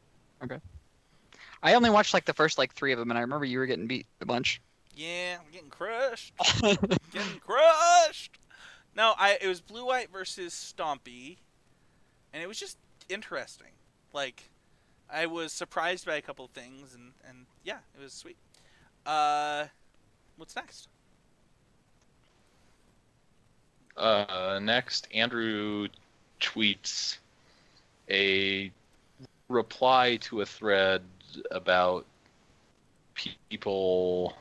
I only watched like the first like three of them, and I remember you were getting beat a bunch. Yeah, I'm getting crushed. Getting crushed. No, I it was Blue White versus Stompy, and it was just interesting. Like, I was surprised by a couple of things, and, and yeah, it was sweet. Uh, what's next? Uh, next, Andrew tweets a reply to a thread about people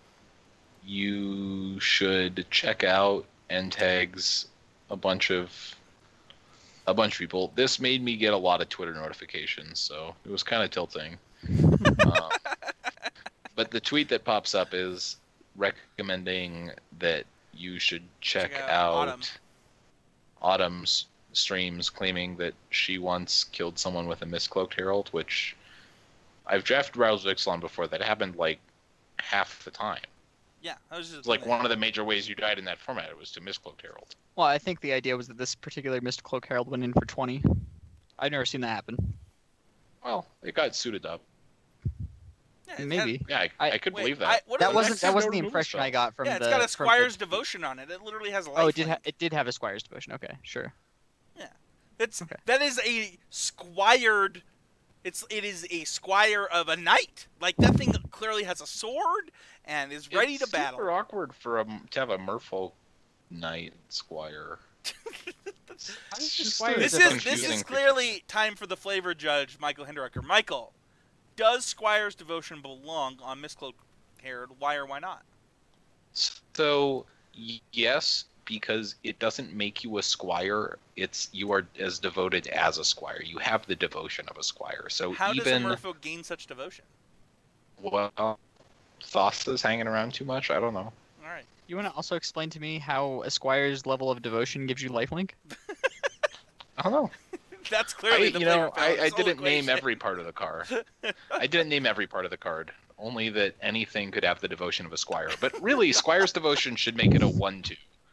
you should check out, and tags a bunch of a bunch of people. This made me get a lot of Twitter notifications, so it was kind of tilting. um, but the tweet that pops up is recommending that you should check, Check out out Autumn. Autumn's streams, claiming that she once killed someone with a Mistcloaked Herald, which I've drafted Rouse Ixalan before. That happened like half the time. Yeah, that was just It's like one of the major ways you died in that format. It was to Mistcloaked Herald. Well, I think the idea was that this particular Mist Cloak Herald went in for twenty. I've never seen that happen. Well, it got suited up. Yeah, it had- Maybe. Yeah, I, I- I could wait, believe I- that. what That is- wasn't that's- that wasn't the no impression stuff. I got from yeah, the. it's got a from the- Squire's Devotion on it. It literally has a life Oh, it did. Ha- link. it did have a Squire's Devotion. Okay, sure. It's Okay. that is a squired. It's it is a squire of a knight. Like that thing clearly has a sword and is ready It's to battle. super awkward for a, to have a Merfolk Knight Squire. This It's just Squire This a is this confusing is for- clearly time for the flavor judge, Michael Hinderucker. Michael, does Squire's Devotion belong on Mistcloaked Herald? Why or why not? So y- yes, because it doesn't make you a squire. It's you are as devoted as a squire. You have the devotion of a squire. So How even does a merfolk gain such devotion? well, Thosta's hanging around too much. I don't know. All right. You want to also explain to me how a Squire's level of devotion gives you lifelink? I don't know. That's I, clearly the you flavor know, of I, I this whole didn't name equation. every part of the card. I didn't name every part of the card. Only that anything could have the devotion of a squire. But really, Squire's devotion should make it a one-two.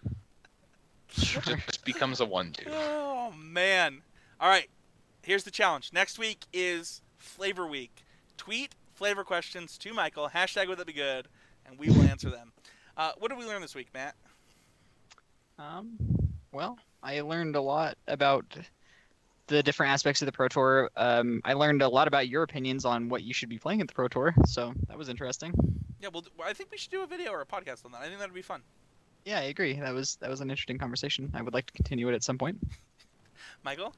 Just becomes a one-two. Oh man! All right, here's the challenge. Next week is Flavor Week. Tweet flavor questions to Michael. Hashtag would that be good, and we will answer them. Uh, what did we learn this week, Matt? Um, well, I learned a lot about the different aspects of the Pro Tour. Um, I learned a lot about your opinions on what you should be playing at the Pro Tour, so that was interesting. Yeah, well, I think we should do a video or a podcast on that. I think that'd be fun. Yeah, I agree. That was that was an interesting conversation. I would like to continue it at some point. Michael?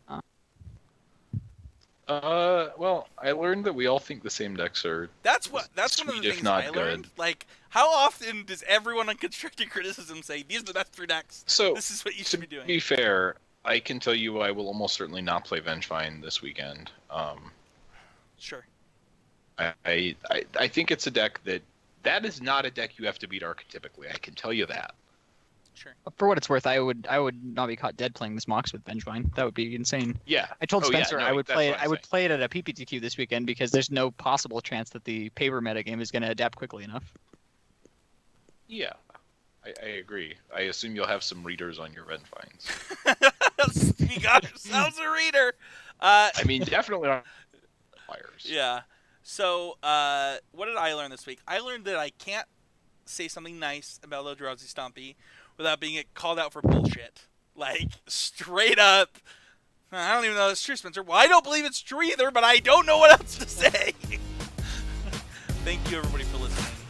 Uh, well, I learned that we all think the same decks are. That's what. That's one of the Sweet, if things not I good. learned. Like, how often does everyone on constructive criticism say these are the best three decks? So, This is what you to should be doing. be fair, I can tell you I will almost certainly not play Vengevine this weekend. Um, Sure. I, I, I I think it's a deck that that is not a deck you have to beat archetypically. I can tell you that. Sure. For what it's worth, I would I would not be caught dead playing this Mox with Vengevine. That would be insane. Yeah. I told Oh, yeah, Spencer no, I would that's play what it. I'm I would saying. play it at a P P T Q this weekend because there's no possible chance that the paper metagame is going to adapt quickly enough. Yeah. I, I agree. I assume you'll have some readers on your Vengevines. We got ourselves a reader. Uh, I mean, definitely not players. Yeah. So, uh, what did I learn this week? I learned that I can't say something nice about Low Drowsy Stompy without being called out for bullshit. Like, straight up. I don't even know if it's true, Spencer. Well, I don't believe it's true either, but I don't know what else to say. Thank you, everybody, for listening.